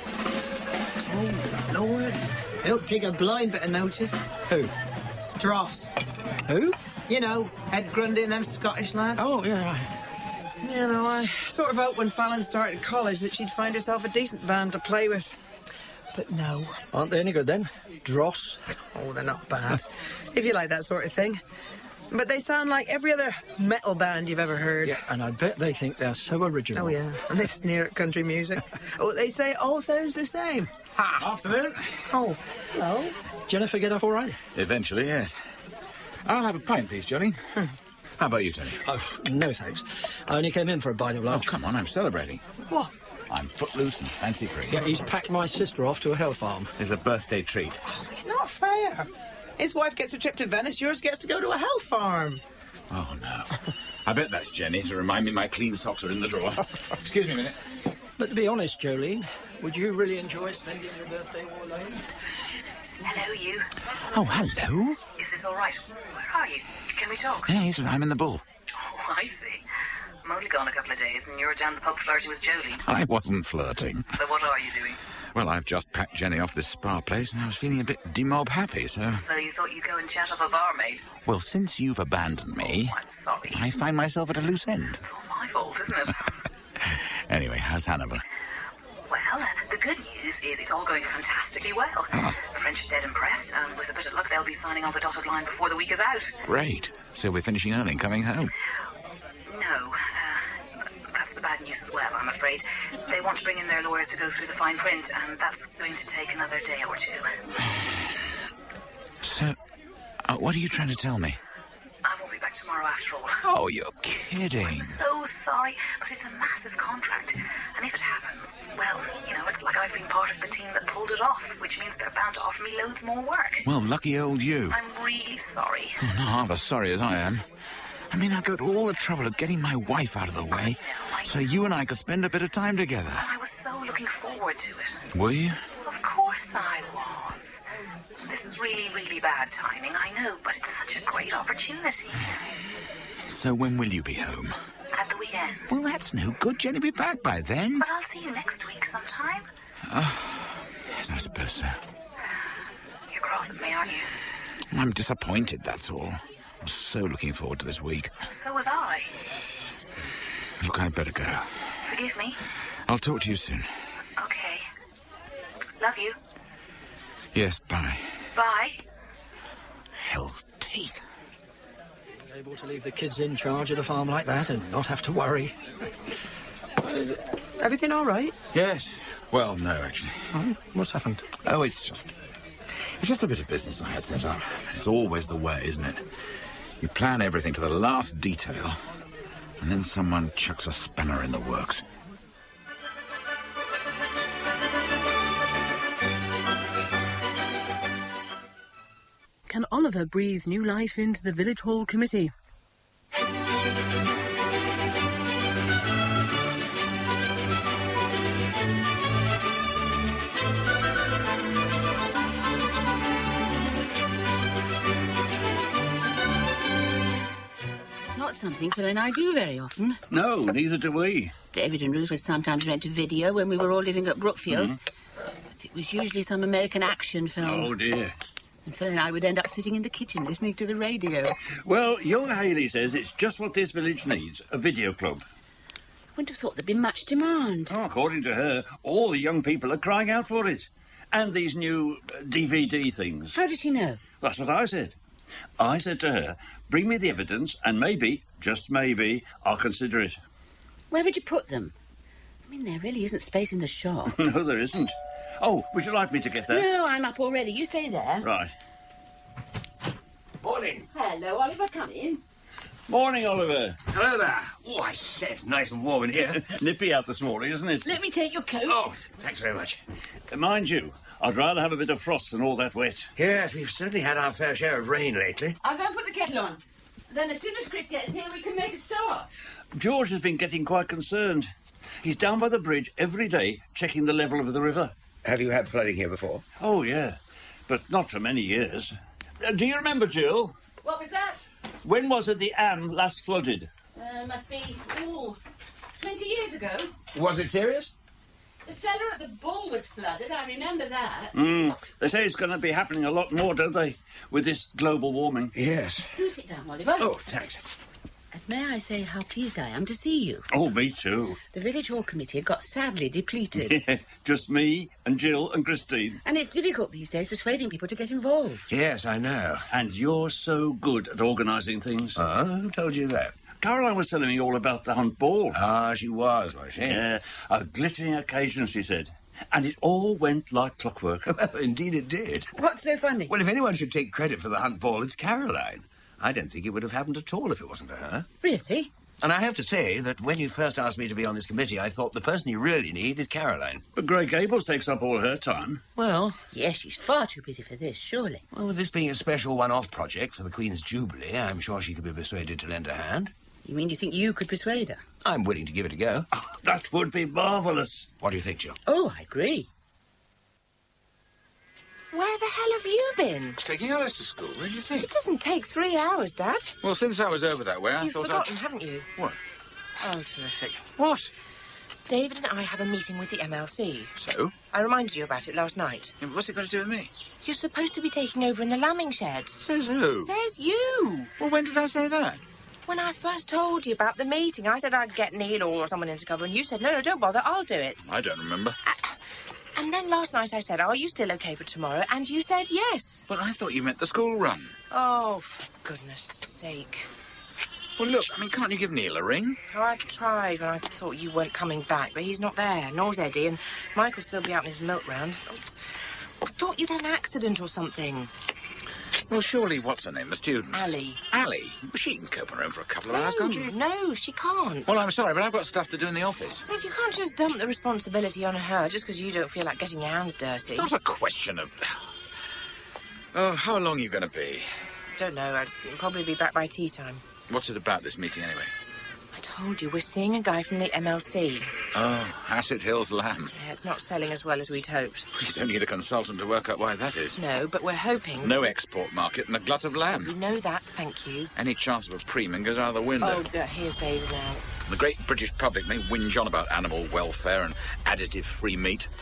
Oh, Lord. They don't take a blind bit of notice. Who? Dross. Who? You know, Ed Grundy and them Scottish lads. Oh, yeah. You know, I sort of hoped when Fallon started college that she'd find herself a decent band to play with. But no. Aren't they any good then? Dross? Oh, they're not bad. If you like that sort of thing. But they sound like every other metal band you've ever heard. Yeah, and I bet they think they're so original. Oh, yeah. And they sneer at country music. Oh, they say it all sounds the same. Ha! Afternoon. Oh, hello. Jennifer get off all right? Eventually, yes. I'll have a pint, please, Johnny. Hmm. How about you, Tony? Oh, no thanks. I only came in for a bite of lunch. Oh, come on, I'm celebrating. What? I'm footloose and fancy-free. Yeah, he's packed my sister off to a hill farm. It's a birthday treat. Oh, it's not fair. His wife gets a trip to Venice, yours gets to go to a health farm. Oh, no. I bet that's Jenny to remind me my clean socks are in the drawer. Excuse me a minute. But to be honest, Jolene, would you really enjoy spending your birthday all alone? Hello, you. Oh, hello. Is this all right? Where are you? Can we talk? Yes, I'm in the Bull. Oh, I see. I'm only gone a couple of days and you're down the pub flirting with Jolene. I wasn't flirting. So what are you doing? Well, I've just packed Jenny off this spa place and I was feeling a bit demob happy, so... So you thought you'd go and chat up a barmaid? Well, since you've abandoned me... Oh, I'm sorry. I find myself at a loose end. It's all my fault, isn't it? Anyway, how's Hannibal? Well, uh, the good news is it's all going fantastically well. Ah. French are dead impressed, and with a bit of luck, they'll be signing on the dotted line before the week is out. Great. So we're finishing early and coming home. No. Uh, that's the bad news as well, I'm afraid. They want to bring in their lawyers to go through the fine print, and that's going to take another day or two. So, uh, what are you trying to tell me? I won't be back tomorrow after all. Oh, you're kidding. I'm so sorry, but it's a massive contract. And if it happens, well, you know, it's like I've been part of the team that pulled it off, which means they're bound to offer me loads more work. Well, lucky old you. I'm really sorry. Oh, not half as sorry as I am. I mean, I go to all the trouble of getting my wife out of the way so you and I could spend a bit of time together. I was so looking forward to it. Were you? Of course I was. This is really, really bad timing, I know, but it's such a great opportunity. So when will you be home? At the weekend. Well, that's no good. Jenny be back by then. But I'll see you next week sometime. Uh, I suppose so. You're cross at me, aren't you? I'm disappointed, that's all. I'm so looking forward to this week. So was I. Look, I'd better go. Forgive me. I'll talk to you soon. Okay. Love you. Yes, bye. Bye. Hell's teeth. Being able to leave the kids in charge of the farm like that and not have to worry. Everything all right? Yes. Well, no, actually. Oh, what's happened? Oh, it's just... It's just a bit of business I had set up. It's always the way, isn't it? You plan everything to the last detail, and then someone chucks a spanner in the works. Can Oliver breathe new life into the Village Hall Committee? Not something Phil and I do very often. No, neither do we. David and Ruth would sometimes rent a video when we were all living at Brookfield. Mhm. But it was usually some American action film. Oh, dear. And Phil and I would end up sitting in the kitchen listening to the radio. Well, young Haley says it's just what this village needs, a video club. I wouldn't have thought there'd be much demand. Oh, according to her, all the young people are crying out for it. And these new uh, D V D things. How does she know? That's what I said. I said to her, bring me the evidence and maybe, just maybe, I'll consider it. Where would you put them? I mean, there really isn't space in the shop. No, there isn't. Oh, would you like me to get that? No, I'm up already. You stay there. Right. Morning. Hello, Oliver. Come in. Morning, Oliver. Hello there. Oh, I say, it's nice and warm in here. Nippy out this morning, isn't it? Let me take your coat. Oh, thanks very much. Mind you, I'd rather have a bit of frost than all that wet. Yes, we've certainly had our fair share of rain lately. I'll go and put the kettle on. Then as soon as Chris gets here, we can make a start. George has been getting quite concerned. He's down by the bridge every day, checking the level of the river. Have you had flooding here before? Oh, yeah, but not for many years. Uh, do you remember, Jill? What was that? When was it the Am last flooded? Uh, must be, oh, twenty years ago. Was it serious? The cellar at the Bull was flooded, I remember that. Mm, they say it's going to be happening a lot more, don't they, with this global warming? Yes. Do sit down, Oliver. Oh, thanks. And may I say how pleased I am to see you. Oh, me too. The Village Hall Committee got sadly depleted. Yeah, just me and Jill and Christine. And it's difficult these days persuading people to get involved. Yes, I know. And you're so good at organising things. Oh, who told you that? Caroline was telling me all about the Hunt Ball. Ah, she was, was she? Yeah, a glittering occasion, she said. And it all went like clockwork. Well, indeed it did. What's so funny? Well, if anyone should take credit for the Hunt Ball, it's Caroline. I don't think it would have happened at all if it wasn't for her. Really? And I have to say that when you first asked me to be on this committee, I thought the person you really need is Caroline. But Grey Gables takes up all her time. Well... Yes, she's far too busy for this, surely. Well, with this being a special one-off project for the Queen's Jubilee, I'm sure she could be persuaded to lend a hand. You mean you think you could persuade her? I'm willing to give it a go. Oh, that would be marvellous. What do you think, Jill? Oh, I agree. Where the hell have you been? Taking Alice to school, where do you think? It doesn't take three hours, Dad. Well, since I was over that way, I You've thought forgotten, I'd... haven't you? What? Oh, terrific. What? David and I have a meeting with the M L C. So? I reminded you about it last night. Yeah, what's it got to do with me? You're supposed to be taking over in the lambing shed. Says who? Says you. Well, when did I say that? When I first told you about the meeting, I said I'd get Neil or someone in to cover, and you said, no, no, don't bother, I'll do it. I don't remember. Uh, and then last night I said, are you still okay for tomorrow? And you said yes. Well, I thought you meant the school run. Oh, for goodness sake. Well, look, I mean, can't you give Neil a ring? Oh, I've tried when I thought you weren't coming back, but he's not there, nor's Eddie, and Michael'll still be out in his milk round. I thought you'd had an accident or something. Well, surely, what's her name, the student? Ali. Ali? Well, she can cope on her own for a couple of no, hours, can't she? No, she can't. Well, I'm sorry, but I've got stuff to do in the office. Dad, you can't just dump the responsibility on her just because you don't feel like getting your hands dirty. It's not a question of... Oh, how long are you going to be? Don't know. I'd probably be back by tea time. What's it about, this meeting, anyway? I told you, we're seeing a guy from the M L C. Oh, Acid Hills Lamb. Yeah, it's not selling as well as we'd hoped. You don't need a consultant to work out why that is. No, but we're hoping... No export market and a glut of lamb. We know that, thank you. Any chance of a premium goes out of the window. Oh, uh, here's David now. The great British public may whinge on about animal welfare and additive-free meat.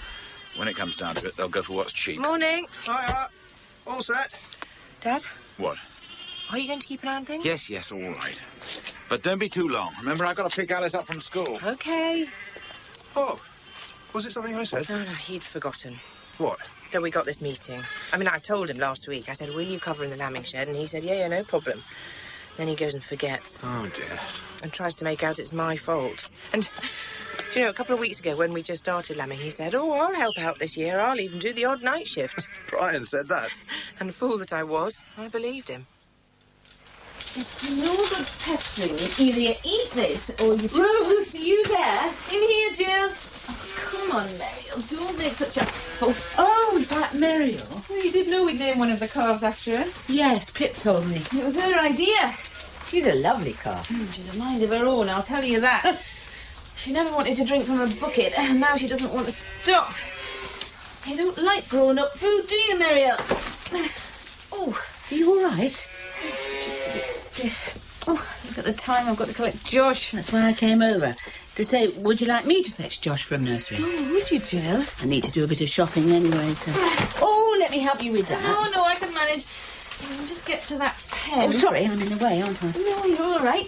When it comes down to it, they'll go for what's cheap. Morning. Hiya. All set. Dad, What? are you going to keep an eye on things? Yes, yes, all right. But don't be too long. Remember, I've got to pick Alice up from school. Okay. Oh, was it something I said? No, no, he'd forgotten. What? That we got this meeting. I mean, I told him last week. I said, will you cover in the lambing shed? And he said, yeah, yeah, no problem. Then he goes and forgets. Oh, dear. And tries to make out it's my fault. And, you know, a couple of weeks ago when we just started lambing, he said, oh, I'll help out this year. I'll even do the odd night shift. Brian said that. And fool that I was, I believed him. It's no good pestering. Either you eat this or you just... Ruth, are you there? In here, Jill. Oh, come on, Muriel. Don't make such a fuss. Oh, is that Muriel? Well, you did know we'd name one of the calves after her. Yes, Pip told me. It was her idea. She's a lovely calf. Mm, she's a mind of her own, I'll tell you that. She never wanted to drink from a bucket, and now she doesn't want to stop. You don't like grown-up food, do you, Muriel? Oh, are you all right? Just a bit stiff. Oh, look at the time I've got to collect Josh. That's why I came over. To say, would you like me to fetch Josh from nursery? Oh, would you, Jill? I need to do a bit of shopping anyway, so... Oh, let me help you with that. No, no, I can manage. I'll just get to that pen. Oh, sorry, I'm in the way, aren't I? No, you're all right.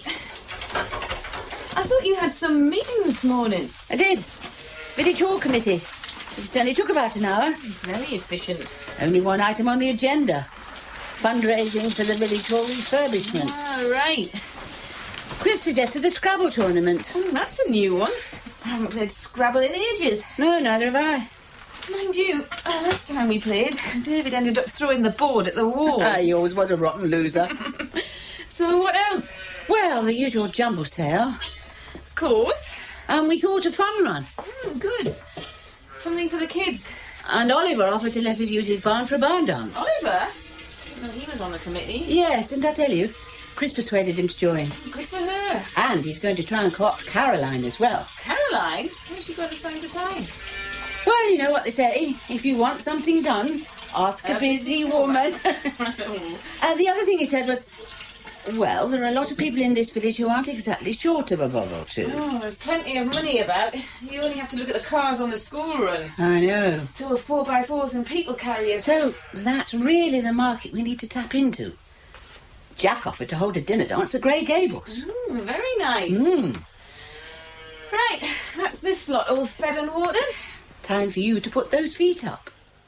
I thought you had some meeting this morning. I did. Village Hall Committee. It just only took about an hour. Very efficient. Only one item on the agenda. Fundraising for the Village Hall refurbishment. Ah, right. Chris suggested a Scrabble tournament. Oh, that's a new one. I haven't played Scrabble in ages. No, neither have I. Mind you, uh, last time we played, David ended up throwing the board at the wall. Ah, he always was a rotten loser. So what else? Well, the usual jumble sale. Of course. And we thought a fun run. Mm, good. Something for the kids. And Oliver offered to let us use his barn for a barn dance. Oliver? Well, he was on the committee. Yes, didn't I tell you? Chris persuaded him to join. Good for her. And he's going to try and co-opt Caroline as well. Caroline? Where's she got to find the time? Well, you know what they say. If you want something done, ask a, a busy woman. And the other thing he said was, well, there are a lot of people in this village who aren't exactly short of a bob or two. Oh, there's plenty of money about. You only have to look at the cars on the school run. I know. So are four by fours and people carriers. So that's really the market we need to tap into. Jack offered to hold a dinner dance at Grey Gables. Mm, very nice. Mm. Right, that's this lot all fed and watered. Time for you to put those feet up.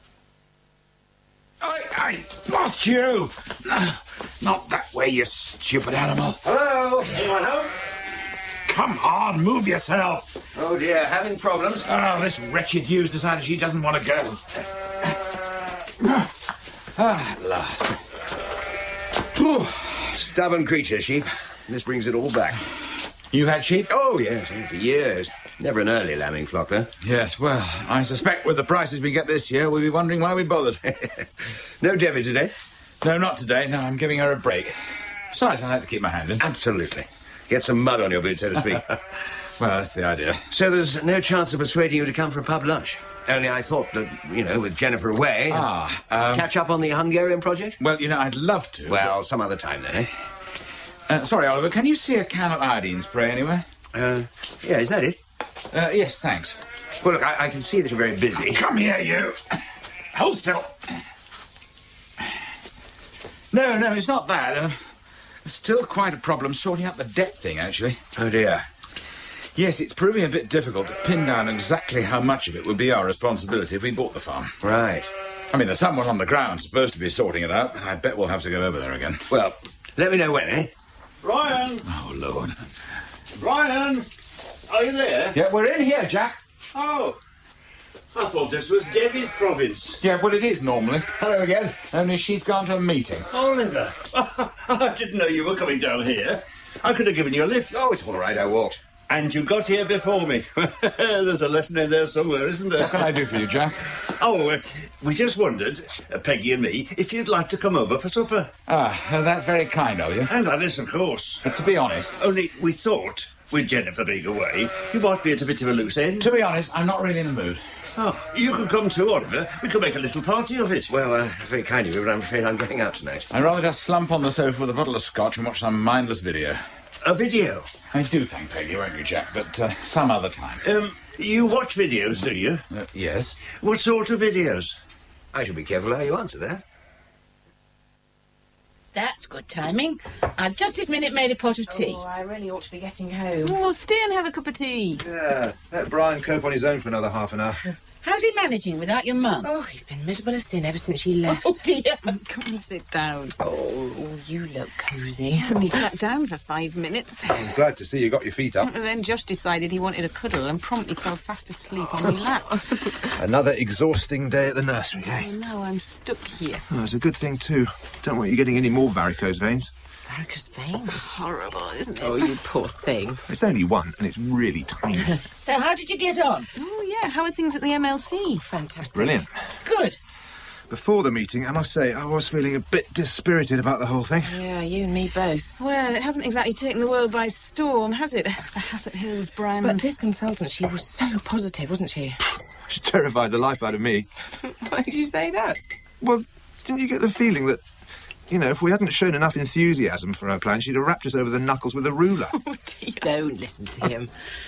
I, I lost you! Not that way, you stupid animal. Hello? Anyone home? Come on, move yourself. Oh, dear, having problems? Oh, this wretched Hughes decided she doesn't want to go. Ah, at last. Whew. Stubborn creature, sheep. This brings it all back. You've had sheep? Oh, yes, for years. Never an early lambing flock, though. Yes, well, I suspect with the prices we get this year, we'll be wondering why we bothered. No Debbie today? No, not today. No, I'm giving her a break. Besides, I like to keep my hand in. Absolutely. Get some mud on your boot, so to speak. Well, that's the idea. So there's no chance of persuading you to come for a pub lunch? Only I thought that, you know, with Jennifer away... Ah, um... catch up on the Hungarian project? Well, you know, I'd love to. Well, but... some other time then, eh? Uh, sorry, Oliver, can you see a can of iodine spray anywhere? Uh, yeah, is that it? Uh, yes, thanks. Well, look, I, I can see that you're very busy. Come here, you. Hold still. No, no, it's not that. Uh, it's still quite a problem sorting out the debt thing, actually. Oh, dear. Yes, it's proving a bit difficult to pin down exactly how much of it would be our responsibility if we bought the farm. Right. I mean, there's someone on the ground supposed to be sorting it out, and I bet we'll have to go over there again. Well, let me know when, eh? Brian! Oh, Lord. Brian! Are you there? Yeah, we're in here, Jack. Oh. I thought this was Debbie's province. Yeah, well, it is normally. Hello again. Only she's gone to a meeting. Oliver, I didn't know you were coming down here. I could have given you a lift. Oh, it's all right, I walked. And you got here before me. There's a lesson in there somewhere, isn't there? What can I do for you, Jack? Oh, uh, we just wondered, uh, Peggy and me, if you'd like to come over for supper. Ah, uh, that's very kind of you. And Alice, of course. But to be honest... Only we thought, with Jennifer being away, you might be at a bit of a loose end. To be honest, I'm not really in the mood. Oh, you could come too, Oliver. We could make a little party of it. Well, uh, very kind of you, but I'm afraid I'm going out tonight. I'd rather just slump on the sofa with a bottle of scotch and watch some mindless video. A video? I do thank Peggy, won't you, Jack? But uh, some other time. Um, You watch videos, do you? Uh, yes. What sort of videos? I should be careful how you answer that. That's good timing. I've just this minute made a pot of tea. Oh, I really ought to be getting home. Oh, stay and have a cup of tea. Yeah, let Brian cope on his own for another half an hour. How's he managing without your mum? Oh, he's been miserable as sin ever since she left. Oh, dear. Come and sit down. Oh, you look cosy. We sat down for five minutes. I'm glad to see you got your feet up. And then Josh decided he wanted a cuddle and promptly fell fast asleep on my lap. Another exhausting day at the nursery, eh? So now I'm stuck here. Oh, it's a good thing, too. Don't want you getting any more varicose veins. Varicose veins? Horrible, isn't it? Oh, you poor thing. It's only one, and it's really tiny. So how did you get on? Oh, yeah. How are things at the M L C? Fantastic. Brilliant. Good. Before the meeting, I must say, I was feeling a bit dispirited about the whole thing. Yeah, you and me both. Well, it hasn't exactly taken the world by storm, has it? The Hassett Hills brand. But this consultant, she was so positive, wasn't she? She terrified the life out of me. Why did you say that? Well, didn't you get the feeling that, you know, if we hadn't shown enough enthusiasm for her plan, she'd have wrapped us over the knuckles with a ruler? Oh, dear. Don't listen to him.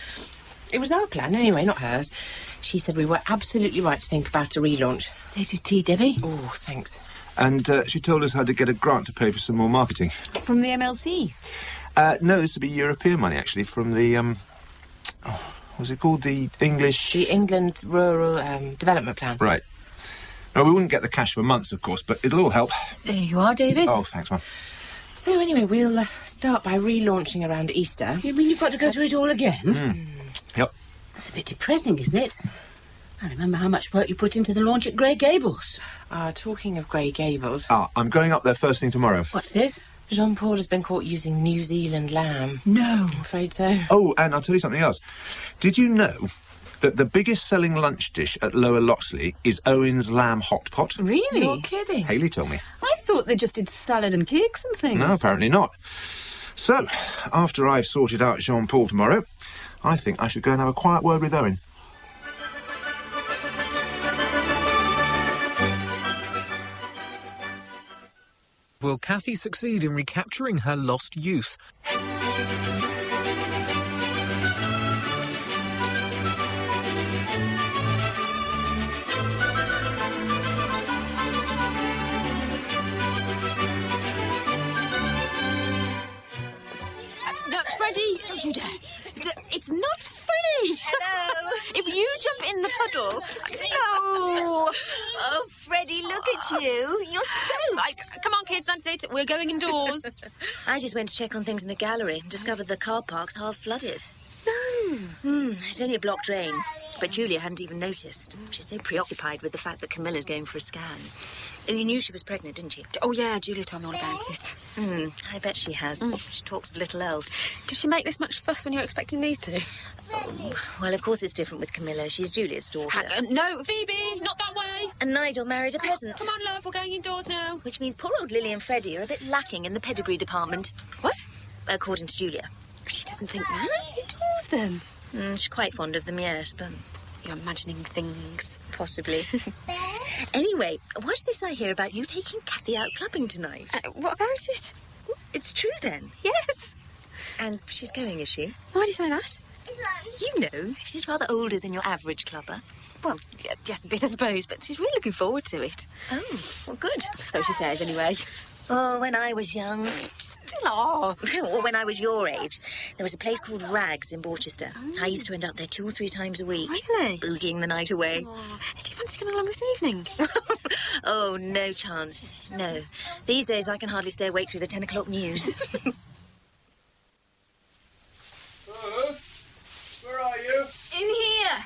It was our plan anyway, not hers. She said we were absolutely right to think about a relaunch. Here's your tea, Debbie. Oh, thanks. And uh, she told us how to get a grant to pay for some more marketing. From the M L C? Uh, no, this would be European money, actually, from the, um... Oh, what was it called? The English... The England Rural um, Development Plan. Right. No, we wouldn't get the cash for months, of course, but it'll all help. There you are, David. Oh, thanks, Mum. So, anyway, we'll uh, start by relaunching around Easter. You mean you've got to go through it all again? Mm. Yep. That's a bit depressing, isn't it? I remember how much work you put into the launch at Grey Gables. Ah, uh, talking of Grey Gables... Ah, I'm going up there first thing tomorrow. What's this? Jean-Paul has been caught using New Zealand lamb. No. I'm afraid so. Oh, and I'll tell you something else. Did you know that the biggest selling lunch dish at Lower Loxley is Owen's lamb hot pot? Really? You're kidding. Hayley told me. I thought they just did salad and cakes and things. No, apparently not. So, after I've sorted out Jean-Paul tomorrow, I think I should go and have a quiet word with Owen. Will Kathy succeed in recapturing her lost youth? No, Freddie, don't you dare. D- It's not funny. Hello. If you jump in the puddle... No. Oh, Freddie, look at you. You're soaked. Right, come on, kids, that's it. We're going indoors. I just went to check on things in the gallery and discovered the car park's half flooded. No. Hmm, it's only a blocked drain. But Julia hadn't even noticed. She's so preoccupied with the fact that Camilla's going for a scan. Oh, you knew she was pregnant, didn't you? Oh, yeah, Julia told me all about it. Hmm, I bet she has. Mm. She talks of little else. Did she make this much fuss when you were expecting these two? Oh, well, of course it's different with Camilla. She's Julia's daughter. Uh, no, Phoebe, not that way. And Nigel married a peasant. Come on, love, we're going indoors now. Which means poor old Lily and Freddie are a bit lacking in the pedigree department. What? According to Julia. She doesn't think that. She adores them. Mm, she's quite fond of them, yes, but... You're imagining things. Possibly. Anyway, what's this I hear about you taking Kathy out clubbing tonight? Uh, what about it? It's true, then? Yes. And she's going, is she? Why do you say that? You know, she's rather older than your average clubber. Well, yes, a bit, I suppose, but she's really looking forward to it. Oh, well, good. So she says, anyway. Oh, when I was young... Still are. Or when I was your age. There was a place called Rags in Borchester. Mm. I used to end up there two or three times a week. Really? Boogieing the night away. Oh. Do you fancy coming along this evening? Oh, no chance. No. These days I can hardly stay awake through the ten o'clock news. Hello? Where are you? In here.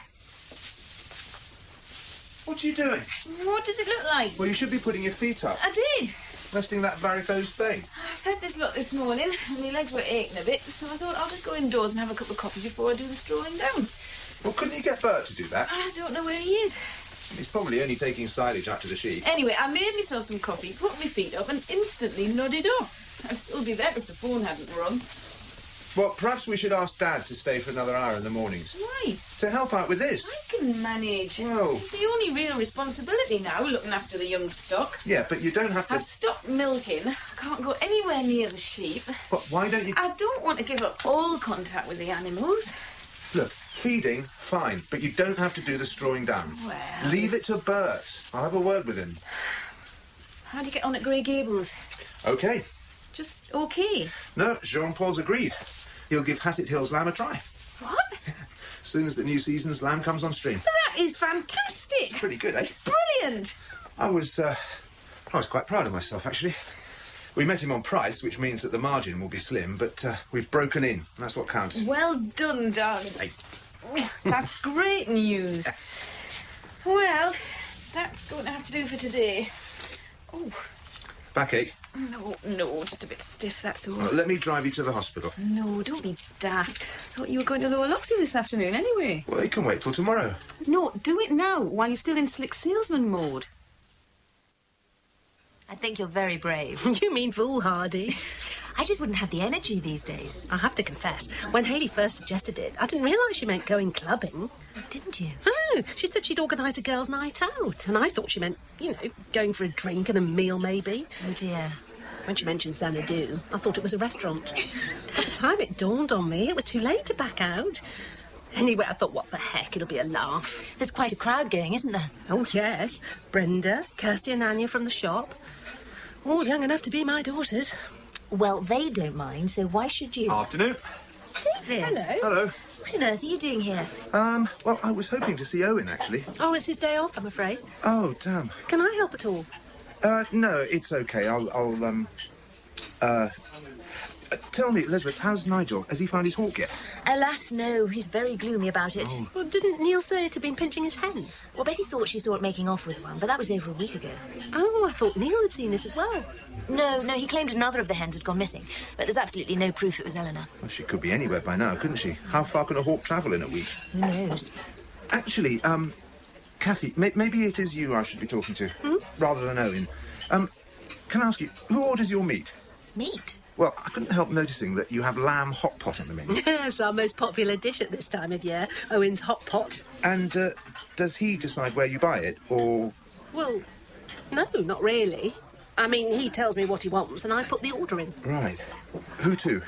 What are you doing? What does it look like? Well, you should be putting your feet up. I did. Resting that varicose vein. I've had this lot this morning, and my legs were aching a bit, so I thought I'll just go indoors and have a cup of coffee before I do the strolling down. Well, couldn't you get Bert to do that? I don't know where he is. He's probably only taking silage out to the sheep. Anyway, I made myself some coffee, put my feet up, and instantly nodded off. I'd still be there if the phone hadn't rung. Well, perhaps we should ask Dad to stay for another hour in the mornings. Why? To help out with this. I can manage. Well... It's the only real responsibility now, looking after the young stock. Yeah, but you don't have to... I've stopped milking. I can't go anywhere near the sheep. But why don't you... I don't want to give up all contact with the animals. Look, Feeding, fine, but you don't have to do the strawing down. Well... Leave it to Bert. I'll have a word with him. How do you get on at Grey Gables? OK. Just OK? No, Jean-Paul's agreed. He'll give Hassett Hill's lamb a try. What? As soon as the new season's lamb comes on stream. That is fantastic. Pretty good, eh? Brilliant. I was, uh, I was quite proud of myself, actually. We met him on price, which means that the margin will be slim, but uh, we've broken in, and that's what counts. Well done, darling. Hey. That's great news. Well, that's going to have to do for today. Oh. Backache? No, no, just a bit stiff, that's all. Well, let me drive you to the hospital. No, don't be daft. Thought you were going to Lower Loxley this afternoon anyway. Well, you can wait till tomorrow. No, do it now, while you're still in slick salesman mode. I think you're very brave. You mean foolhardy. I just wouldn't have the energy these days. I have to confess, when Hayley first suggested it, I didn't realise she meant going clubbing. Didn't you? Oh, she said she'd organise a girls' night out, and I thought she meant, you know, going for a drink and a meal, maybe. Oh, dear. When she mentioned Xanadu, I thought it was a restaurant. By the time it dawned on me, it was too late to back out. Anyway, I thought, what the heck, it'll be a laugh. There's quite a crowd going, isn't there? Oh, yes. Brenda, Kirsty and Anya from the shop. All young enough to be my daughters. Well, they don't mind, so why should you? Afternoon. David. Hello. Hello. What on earth are you doing here? Um, well, I was hoping to see Owen, actually. Oh, it's his day off, I'm afraid. Oh, damn. Can I help at all? Uh, no, it's OK. I'll, I'll, um... Uh... Uh, tell me, Elizabeth, how's Nigel? Has he found his hawk yet? Alas, no. He's very gloomy about it. Oh. Well, didn't Neil say it had been pinching his hens? Well, Betty thought she saw it making off with one, but that was over a week ago. Oh, I thought Neil had seen it as well. No, no, he claimed another of the hens had gone missing, but there's absolutely no proof it was Eleanor. Well, she could be anywhere by now, couldn't she? How far can a hawk travel in a week? Who knows? Actually, um, Kathy, may maybe it is you I should be talking to, hmm? rather than Owen. Um, can I ask you, who orders your meat? Meat? Well, I couldn't help noticing that you have lamb hot pot on the menu. Yes, our most popular dish at this time of year, Owen's hot pot. And uh, does he decide where you buy it, or...? Well, no, not really. I mean, he tells me what he wants and I put the order in. Right. Who to?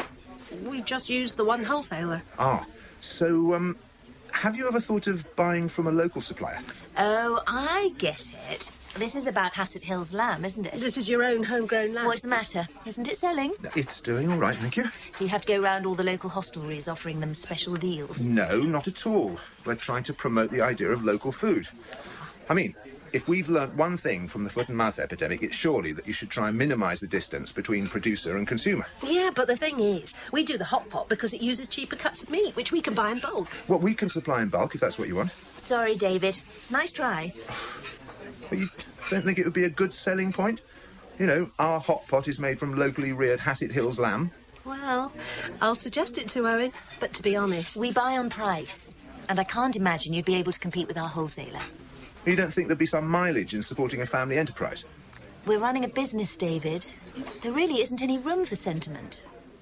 We just use the one wholesaler. Ah, so, um, have you ever thought of buying from a local supplier? Oh, I get it. This is about Hassett Hill's lamb, isn't it? This is your own homegrown lamb. What's the matter? Isn't it selling? It's doing all right, thank you. So you have to go round all the local hostelries offering them special deals? No, not at all. We're trying to promote the idea of local food. I mean, if we've learnt one thing from the foot and mouth epidemic, it's surely that you should try and minimise the distance between producer and consumer. Yeah, but the thing is, we do the hot pot because it uses cheaper cuts of meat, which we can buy in bulk. Well, we can supply in bulk, if that's what you want. Sorry, David. Nice try. Well, you don't think it would be a good selling point? You know, our hot pot is made from locally reared Hassett Hill's lamb. Well, I'll suggest it to Owen, but to be honest... We buy on price, and I can't imagine you'd be able to compete with our wholesaler. You don't think there'd be some mileage in supporting a family enterprise? We're running a business, David. There really isn't any room for sentiment.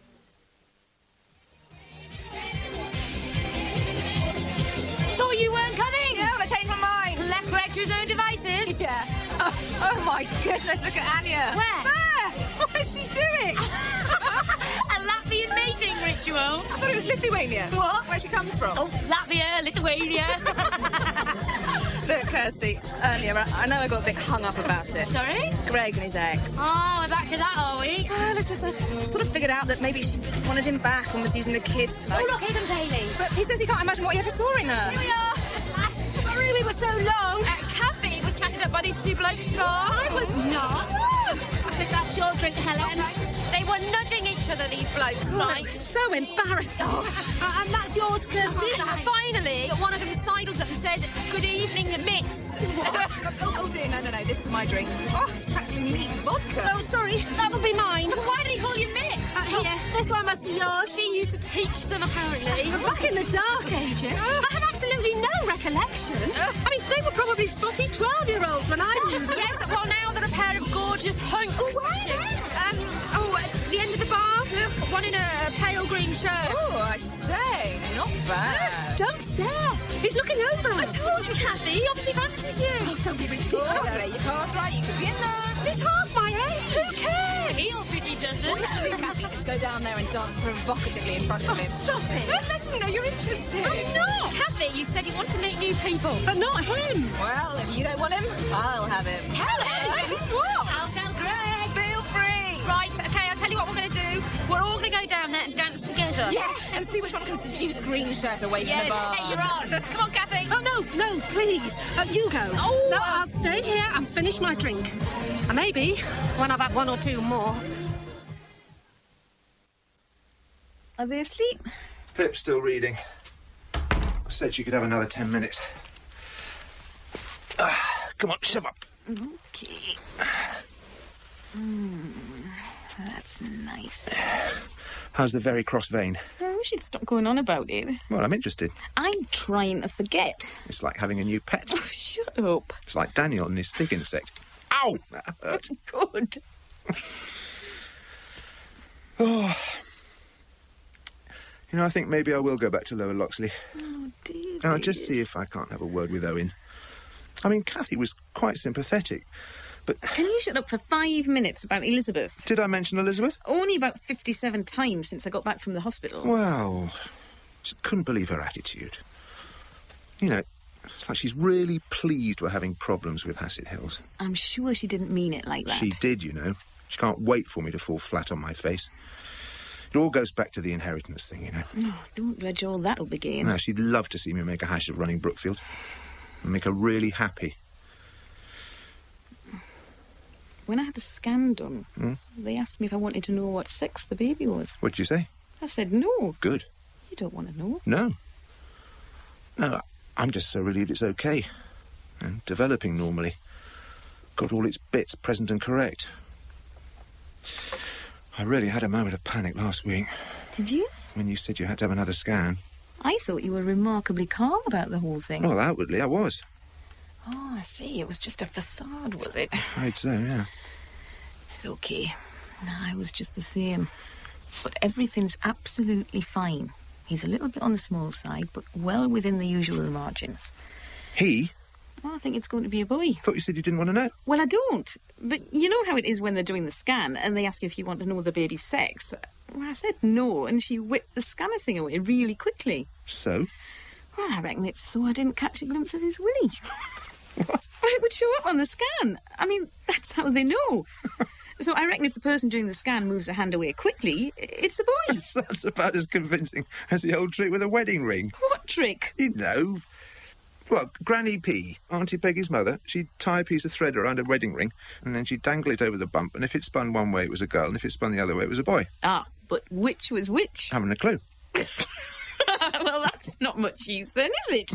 Thought you weren't coming! Yeah, I changed my mind. Left Greg to his own devices? Yeah. Oh, oh my goodness, look at Anya. Where? There! What is she doing? A Latvian mating ritual. I thought it was Lithuania. What? Where she comes from. Oh, Latvia, Lithuania. Look, Kirsty, earlier, I, I know I got a bit hung up about it. Sorry? Greg and his ex. Oh, we're back to that, are we? Well, it's just I sort of figured out that maybe she wanted him back and was using the kids to, like... Oh, look, here comes Hayley. But he says he can't imagine what he ever saw in her. Here we are. Sorry we were so long. Uh, Kathy was chatted up by these two blokes before. I was not. I think that's your drink, Helen. Oh, they were nudging each other, these blokes, oh, right? So embarrassing. Uh, and that's yours, Kirsty. Uh, finally, one of them sidles up and said, "Good evening, miss." What? oh, oh dear, no, no, no, this is my drink. Oh, it's practically neat vodka. Oh, sorry, that'll be mine. Well, why did he call you miss? Uh, here, this one must be yours. She used to teach them, apparently. Back in the dark ages, I have absolutely no recollection. I mean, they were probably spotty twelve-year-olds when I knew them. Yes, well, now they're a pair of gorgeous hunks. Oh, where? Um, oh, at the end of the bar, look, one in a pale green shirt. Oh, I say, not bad. Don't stare. He's looking over. I told you, Kathy. He obviously fancies you. Oh, don't be ridiculous. Oh, play your cards right. You could be in there. He's half my age. Who cares? He obviously doesn't. What do you have to do, Kathy? Just go down there and dance provocatively in front of him. Stop it! Don't let him know you're interested. I'm not! Kathy, you said you want to meet new people. But not him! Well, if you don't want him, I'll have him. Helen! What? I'll tell Greg! Feel free! Right, okay, I'll tell you what we're going to do. We're all going to go down there and dance together. Yeah, and see which one can seduce Green Shirt away from Yes, the bar. hey, you're on. Come on, Kathy. Oh, no, no, please. Uh, you go. Oh, no, uh, I'll stay here and finish my drink. And maybe, when I've had one or two more. Are they asleep? Pip's still reading. Said she could have another ten minutes. Uh, come on, shove up. Okay. Mm, that's nice. How's the very cross vein? I wish you'd stop going on about it. Well, I'm interested. I'm trying to forget. It's like having a new pet. Oh, shut up. It's like Daniel and his stick insect. Ow! That hurt. Good. Oh. You know, I think maybe I will go back to Lower Loxley. Oh, dear. I'll just see if I can't have a word with Owen. I mean, Kathy was quite sympathetic, but... Can you shut up for five minutes about Elizabeth? Did I mention Elizabeth? Only about fifty-seven times since I got back from the hospital. Well, just couldn't believe her attitude. You know, it's like she's really pleased we're having problems with Hassett Hills. I'm sure she didn't mean it like that. She did, you know. She can't wait for me to fall flat on my face. It all goes back to the inheritance thing, you know. Oh, don't dredge all that up again. No, she'd love to see me make a hash of running Brookfield and make her really happy. When I had the scan done, Hmm? they asked me if I wanted to know what sex the baby was. What'd you say? I said no. Good. You don't want to know. No. No, I'm just so relieved it's okay. And developing normally. Got all its bits present and correct. I really had a moment of panic last week. Did you? When you said you had to have another scan. I thought you were remarkably calm about the whole thing. Well, outwardly I was. Oh, I see. It was just a facade, was it? I'm afraid so, yeah. It's okay. I was just the same. But everything's absolutely fine. He's a little bit on the small side, but well within the usual margins. He? Well, I think it's going to be a boy. Thought you said you didn't want to know. Well, I don't. But you know how it is when they're doing the scan and they ask you if you want to know the baby's sex. Well, I said no, and she whipped the scanner thing away really quickly. So? Well, I reckon it's so I didn't catch a glimpse of his willy. What? Well, it would show up on the scan. I mean, that's how they know. So I reckon if the person doing the scan moves a hand away quickly, it's a boy. That's about as convincing as the old trick with a wedding ring. What trick? You know. Well, Granny P, Auntie Peggy's mother, she'd tie a piece of thread around a wedding ring and then she'd dangle it over the bump, and if it spun one way, it was a girl, and if it spun the other way, it was a boy. Ah, but which was which? Haven't a clue. Well, that's not much use then, is it?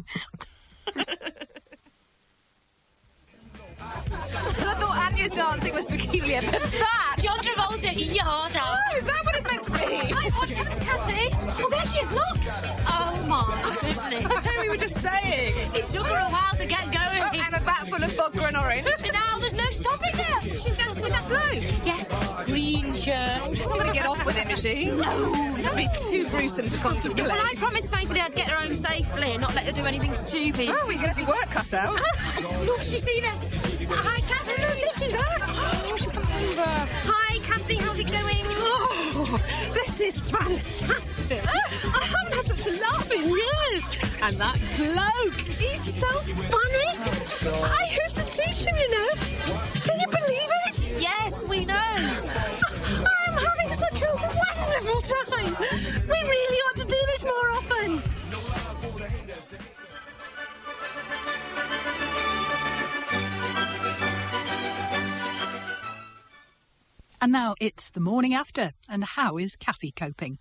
I thought Anya's dancing was peculiar, but that... John Travolta, eat your heart out. Oh, is that what it's meant to be? Hi, what's happened to Kathy? Oh, there she is, look. Oh, my goodness. That's what we were just saying. It took her a while to get going. Oh, and a vat full of vodka and orange. Now there's no stopping her. She's dancing with that bloke. Yeah, green shirt. She's not going to get off with him, is she? No. That'd be too gruesome to contemplate. Well, I promised faithfully I'd get her home safely and not let her do anything stupid. Oh, we're going to be work cut out. Look, she's seen us. Hi, Kathy. No, don't do that. Oh, she's come over. Hi, Kathy. How's it going? Oh, this is fantastic. I haven't had such a laugh in years. And that bloke, he's so funny. I used to teach him, you know. Can you believe it? Yes, we know. I am having such a wonderful time. We really ought to do this more often. And now it's the morning after, and how is Kathy coping?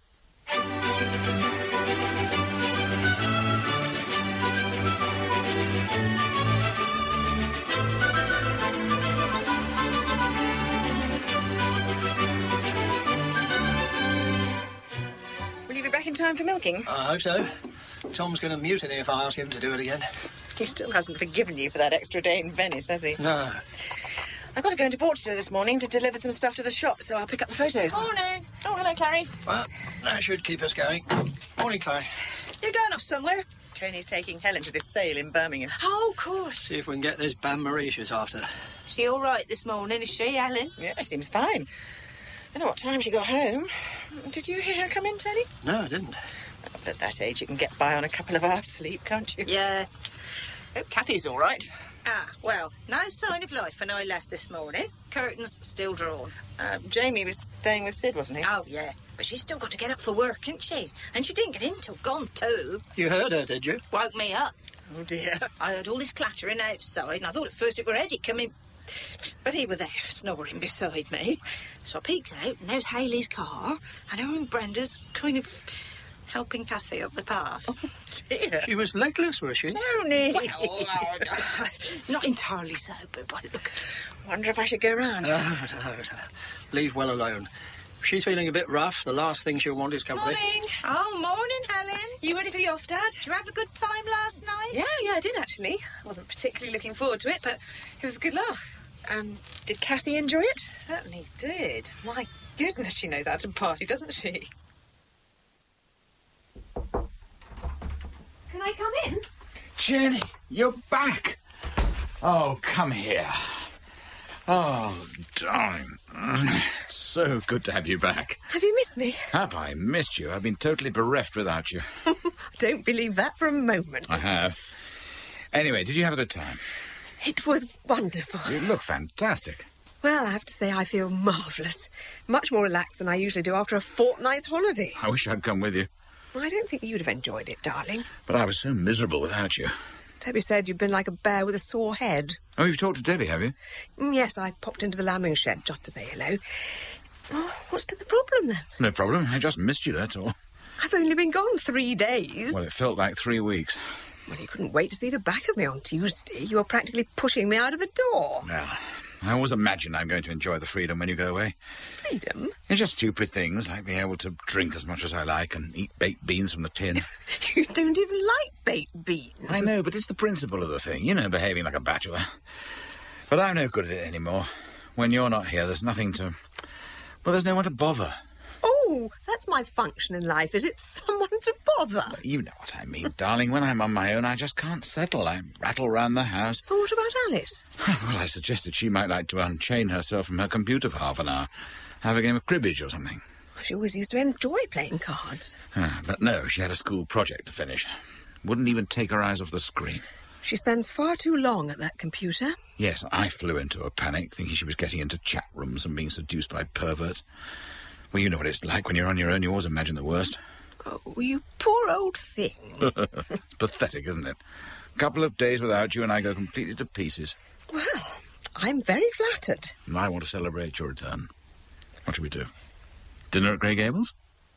Will you be back in time for milking? I hope so. Tom's going to mutiny if I ask him to do it again. He still hasn't forgiven you for that extra day in Venice, has he? No. I've got to go into Portchester this morning to deliver some stuff to the shop, so I'll pick up the photos. Morning. Oh, hello, Clary. Well, that should keep us going. Morning, Claire. You're going off somewhere? Tony's taking Helen to this sale in Birmingham. Oh, of course. See if we can get this Ban Mauritius after. She all right this morning, is she, Helen? Yeah, she seems fine. don't know what time she got home. Did you hear her come in, Tony? No, I didn't. At that age, you can get by on a couple of hours' sleep, can't you? Yeah. Oh, Kathy's all right. Ah, well, no sign of life when I left this morning. Curtains still drawn. Uh, Jamie was staying with Sid, wasn't he? Oh, yeah. But she's still got to get up for work, hasn't she? And she didn't get in till gone two. You heard her, did you? Woke me up. Oh, dear. I heard all this clattering outside, and I thought at first it were Eddie coming. But he were there, snoring beside me. So I peeks out, and there's Hayley's car, and her and Brenda's kind of helping Kathy up the path. Oh, dear. She was legless, was she? Tony! Well, not entirely sober, but look, wonder if I should go round. Uh, no, no. Leave well alone. If she's feeling a bit rough, the last thing she'll want is company. Morning. Oh, morning, Helen. You ready for the off, Dad? Did you have a good time last night? Yeah, yeah, I did actually. I wasn't particularly looking forward to it, but it was a good laugh. Um, did Kathy enjoy it? Certainly did. My goodness, she knows how to party, doesn't she? Can I come in? Jenny, you're back. Oh, come here. Oh, darling. So good to have you back. Have you missed me? Have I missed you? I've been totally bereft without you. Don't believe that for a moment. I have. Anyway, did you have a good time? It was wonderful. You look fantastic. Well, I have to say I feel marvellous. Much more relaxed than I usually do after a fortnight's holiday. I wish I'd come with you. I don't think you'd have enjoyed it, darling. But I was so miserable without you. Debbie said you'd been like a bear with a sore head. Oh, you've talked to Debbie, have you? Mm, yes, I popped into the lambing shed just to say hello. Oh, what's been the problem, then? No problem. I just missed you, that's all. I've only been gone three days. Well, it felt like three weeks. Well, you couldn't wait to see the back of me on Tuesday. You were practically pushing me out of the door. Well, I always imagine I'm going to enjoy the freedom when you go away. Freedom? It's just stupid things, like being able to drink as much as I like and eat baked beans from the tin. You don't even like baked beans. I know, but it's the principle of the thing. You know, behaving like a bachelor. But I'm no good at it anymore. When you're not here, there's nothing to... Well, there's no one to bother. Oh, that's my function in life, is it? Someone to bother. Well, you know what I mean, darling. When I'm on my own, I just can't settle. I rattle round the house. But what about Alice? Well, I suggested she might like to unchain herself from her computer for half an hour. Have a game of cribbage or something. She always used to enjoy playing cards. Ah, but no, she had a school project to finish. Wouldn't even take her eyes off the screen. She spends far too long at that computer. Yes, I flew into a panic, thinking she was getting into chat rooms and being seduced by perverts. Well, you know what it's like when you're on your own. You always imagine the worst. Oh, you poor old thing. Pathetic, isn't it? A couple of days without you and I go completely to pieces. Well, I'm very flattered. And I want to celebrate your return. What shall we do? Dinner at Grey Gables?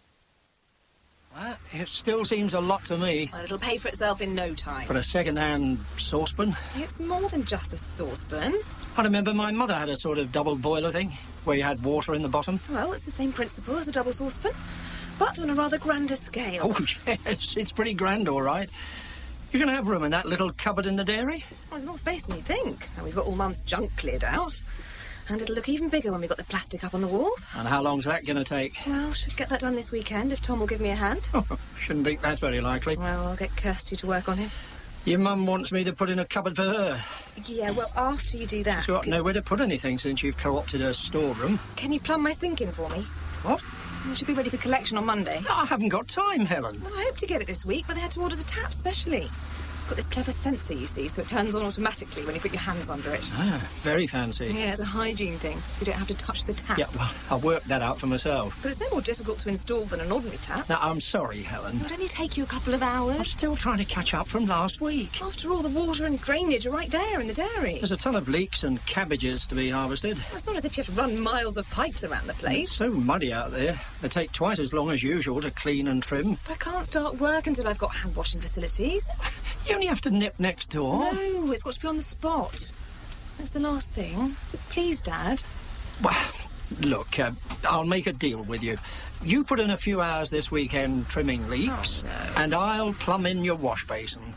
Well, it still seems a lot to me. Well, it'll pay for itself in no time. For a second-hand saucepan. It's more than just a saucepan. I remember my mother had a sort of double boiler thing, where you had water in the bottom. Well, it's the same principle as a double saucepan, but on a rather grander scale. Oh, yes, it's pretty grand, all right. You're going to have room in that little cupboard in the dairy? Well, there's more space than you'd think. And we've got all Mum's junk cleared out. And it'll look even bigger when we've got the plastic up on the walls. And how long's that going to take? Well, should get that done this weekend if Tom will give me a hand. Oh, shouldn't think that's very likely. Well, I'll get Kirsty to work on him. Your mum wants me to put in a cupboard for her. Yeah, well, after you do that... She's got can... nowhere to put anything since you've co-opted her storeroom. Can you plumb my sink in for me? What? It should be ready for collection on Monday. No, I haven't got time, Helen. Well, I hope to get it this week, but they had to order the tap specially. It's got this clever sensor, you see, so it turns on automatically when you put your hands under it. Ah, very fancy. Yeah, it's a hygiene thing, so you don't have to touch the tap. Yeah, well, I'll work that out for myself. But it's no more difficult to install than an ordinary tap. Now, I'm sorry, Helen. It would only take you a couple of hours. I'm still trying to catch up from last week. After all, the water and drainage are right there in the dairy. There's a ton of leeks and cabbages to be harvested. Well, it's not as if you have to run miles of pipes around the place. It's so muddy out there. They take twice as long as usual to clean and trim. But I can't start work until I've got hand-washing facilities. You only have to nip next door. No, it's got to be on the spot. That's the last thing. Please, Dad. Well, look, uh, I'll make a deal with you. You put in a few hours this weekend trimming leaks, oh, no. and I'll plumb in your wash basin.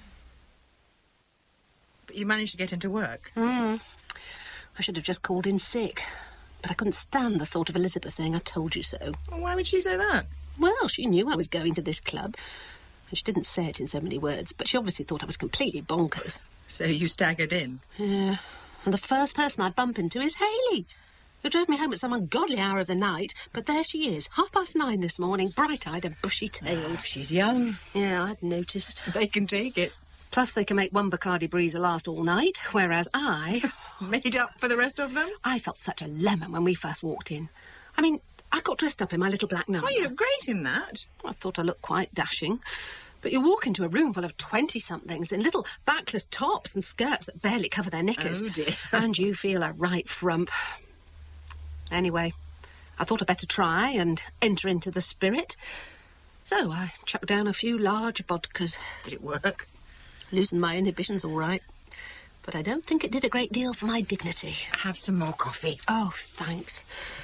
But you managed to get into work? Mm. I should have just called in sick. But I couldn't stand the thought of Elizabeth saying I told you so. Well, why would she say that? Well, she knew I was going to this club. And she didn't say it in so many words, but she obviously thought I was completely bonkers. So you staggered in? Yeah. And the first person I bump into is Hayley. who drove me home at some ungodly hour of the night, but there she is, half past nine this morning, bright-eyed and bushy-tailed. She's young. Yeah, I'd noticed. They can take it. Plus, they can make one Bacardi Breezer last all night, whereas I... Made up for the rest of them? I felt such a lemon when we first walked in. I mean, I got dressed up in my little black number. Oh, you look great in that. I thought I looked quite dashing. But you walk into a room full of twenty-somethings in little backless tops and skirts that barely cover their knickers. Oh, dear. And you feel a right frump. Anyway, I thought I'd better try and enter into the spirit. So I chucked down a few large vodkas. Did it work? Losing my inhibitions all right. But I don't think it did a great deal for my dignity. Have some more coffee. Oh, thanks.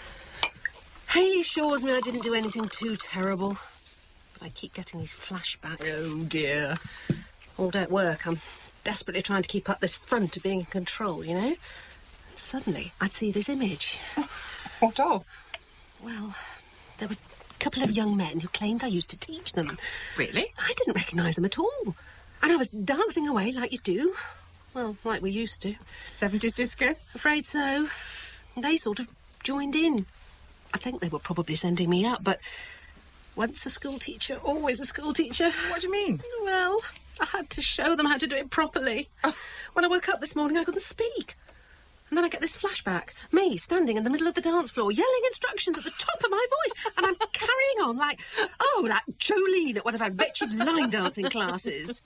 Haley assures me I didn't do anything too terrible. But I keep getting these flashbacks. Oh, dear. All day at work, I'm desperately trying to keep up this front of being in control, you know? And suddenly, I'd see this image. What of? Well, there were a couple of young men who claimed I used to teach them. Really? I didn't recognise them at all. And I was dancing away like you do. Well, like we used to. seventies disco? Afraid so. They sort of joined in. I think they were probably sending me up, but once a school teacher, always a school teacher. What do you mean? Well, I had to show them how to do it properly. Oh. When I woke up this morning, I couldn't speak. And then I get this flashback. Me standing in the middle of the dance floor, yelling instructions at the top of my voice. And I'm carrying on like, oh, like Jolene at one of our wretched line dancing classes.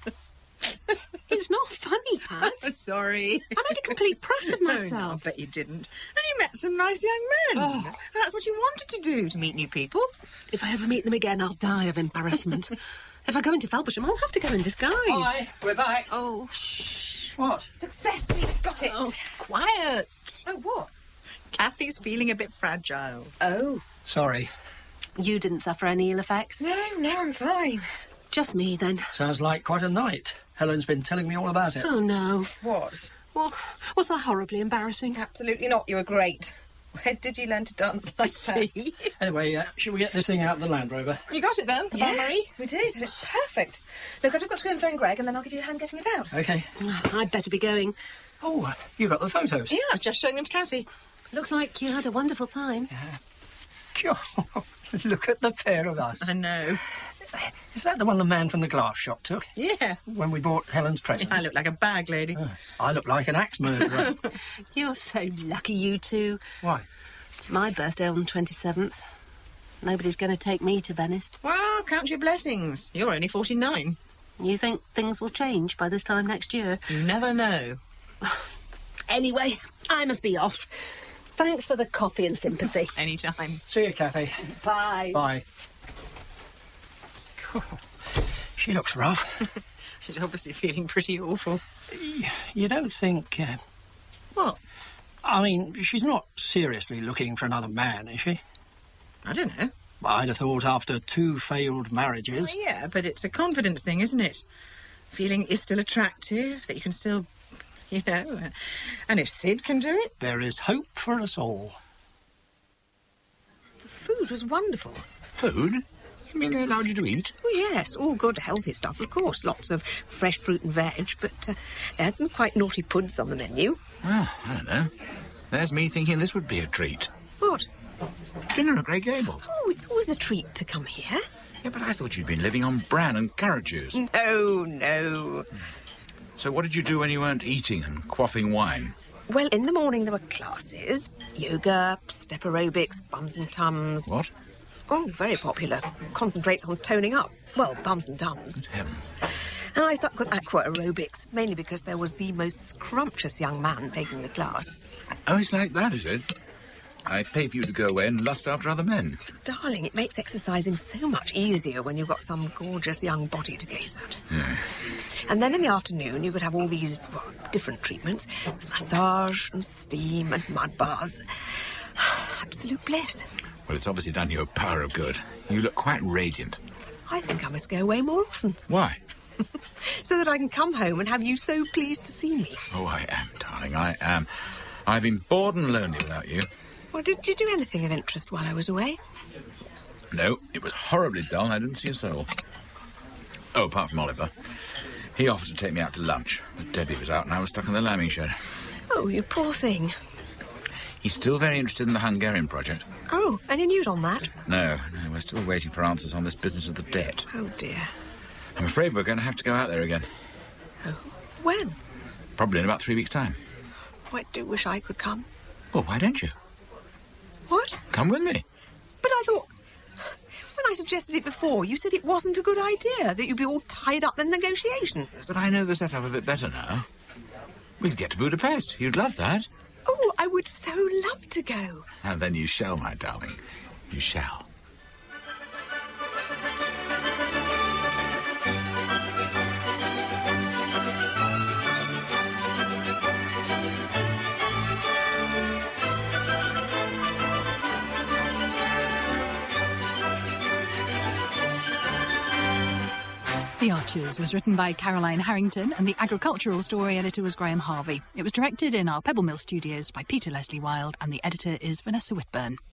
It's not funny, Pat. Sorry. I made a complete press of myself. Oh, no, I bet you didn't. And you met some nice young men. Oh. And that's what you wanted to do, to meet new people. If I ever meet them again, I'll die of embarrassment. If I go into Felpersham, I'll have to go in disguise. Hi, we're back. Oh, shh. What? Success, we've got it. Oh, quiet. Oh, what? Kathy's feeling a bit fragile. Oh. Sorry. You didn't suffer any ill effects? No, no, I'm fine. Just me, then. Sounds like quite a night. Helen's been telling me all about it. Oh, no. What? Well, was that horribly embarrassing? Absolutely not. You were great. Where did you learn to dance like that? Anyway, uh, should we get this thing out of the Land Rover? You got it then, Yeah, Marie? we did, and it's perfect. Look, I've just got to go and phone Greg, and then I'll give you a hand getting it out. OK. I'd better be going. Oh, uh, you got the photos? Yeah, I was just showing them to Kathy. Looks like you had a wonderful time. Yeah. Look at the pair of us. I know. Is that the one the man from the glass shop took? Yeah. When we bought Helen's present? I look like a bag lady. Oh, I look like an axe murderer. You're so lucky, you two. Why? It's my birthday on the twenty-seventh. Nobody's going to take me to Venice. Well, count your blessings. You're only forty-nine. You think things will change by this time next year? You never know. Anyway, I must be off. Thanks for the coffee and sympathy. Anytime. See you, Kathy. Bye. Bye. She looks rough. She's obviously feeling pretty awful. You don't think... Uh... What? I mean, she's not seriously looking for another man, is she? I don't know. I'd have thought after two failed marriages. Well, yeah, but it's a confidence thing, isn't it? Feeling you're still attractive, that you can still, you know... Uh, and if Sid can do it... There is hope for us all. The food was wonderful. Food? You mean they allowed you to eat? Oh, yes, all good, healthy stuff, of course. Lots of fresh fruit and veg, but uh, they had some quite naughty puds on the menu. Well, I don't know. There's me thinking this would be a treat. What? Dinner at Grey Gables. Oh, it's always a treat to come here. Yeah, but I thought you'd been living on bran and carrot juice. No, no. So what did you do when you weren't eating and quaffing wine? Well, in the morning there were classes. Yoga, step aerobics, bums and tums. What? Oh, very popular. Concentrates on toning up. Well, bums and tums. Good heavens. And I stuck with aqua aerobics, mainly because there was the most scrumptious young man taking the class. Oh, it's like that, is it? I pay for you to go away and lust after other men. Darling, it makes exercising so much easier when you've got some gorgeous young body to gaze at. Yeah. And then in the afternoon, you could have all these well, different treatments. Massage and steam and mud baths. Absolute bliss. Well, it's obviously done you a power of good. You look quite radiant. I think I must go away more often. Why? So that I can come home and have you so pleased to see me. Oh, I am, darling, I am. I've been bored and lonely without you. Well, did you do anything of interest while I was away? No, it was horribly dull and I didn't see a soul. Oh, apart from Oliver. He offered to take me out to lunch, but Debbie was out and I was stuck in the lambing shed. Oh, you poor thing. He's still very interested in the Hungarian project. Oh, any news on that? No, no, we're still waiting for answers on this business of the debt. Oh, dear. I'm afraid we're going to have to go out there again. Oh, when? Probably in about three weeks' time. Oh, I do wish I could come. Well, why don't you? What? Come with me. But I thought... When I suggested it before, you said it wasn't a good idea, that you'd be all tied up in negotiations. But I know the setup a bit better now. We'll get to Budapest. You'd love that. Oh, I would so love to go. And then you shall, my darling. You shall. The Archers was written by Caroline Harrington and the agricultural story editor was Graham Harvey. It was directed in our Pebble Mill studios by Peter Leslie Wilde and the editor is Vanessa Whitburn.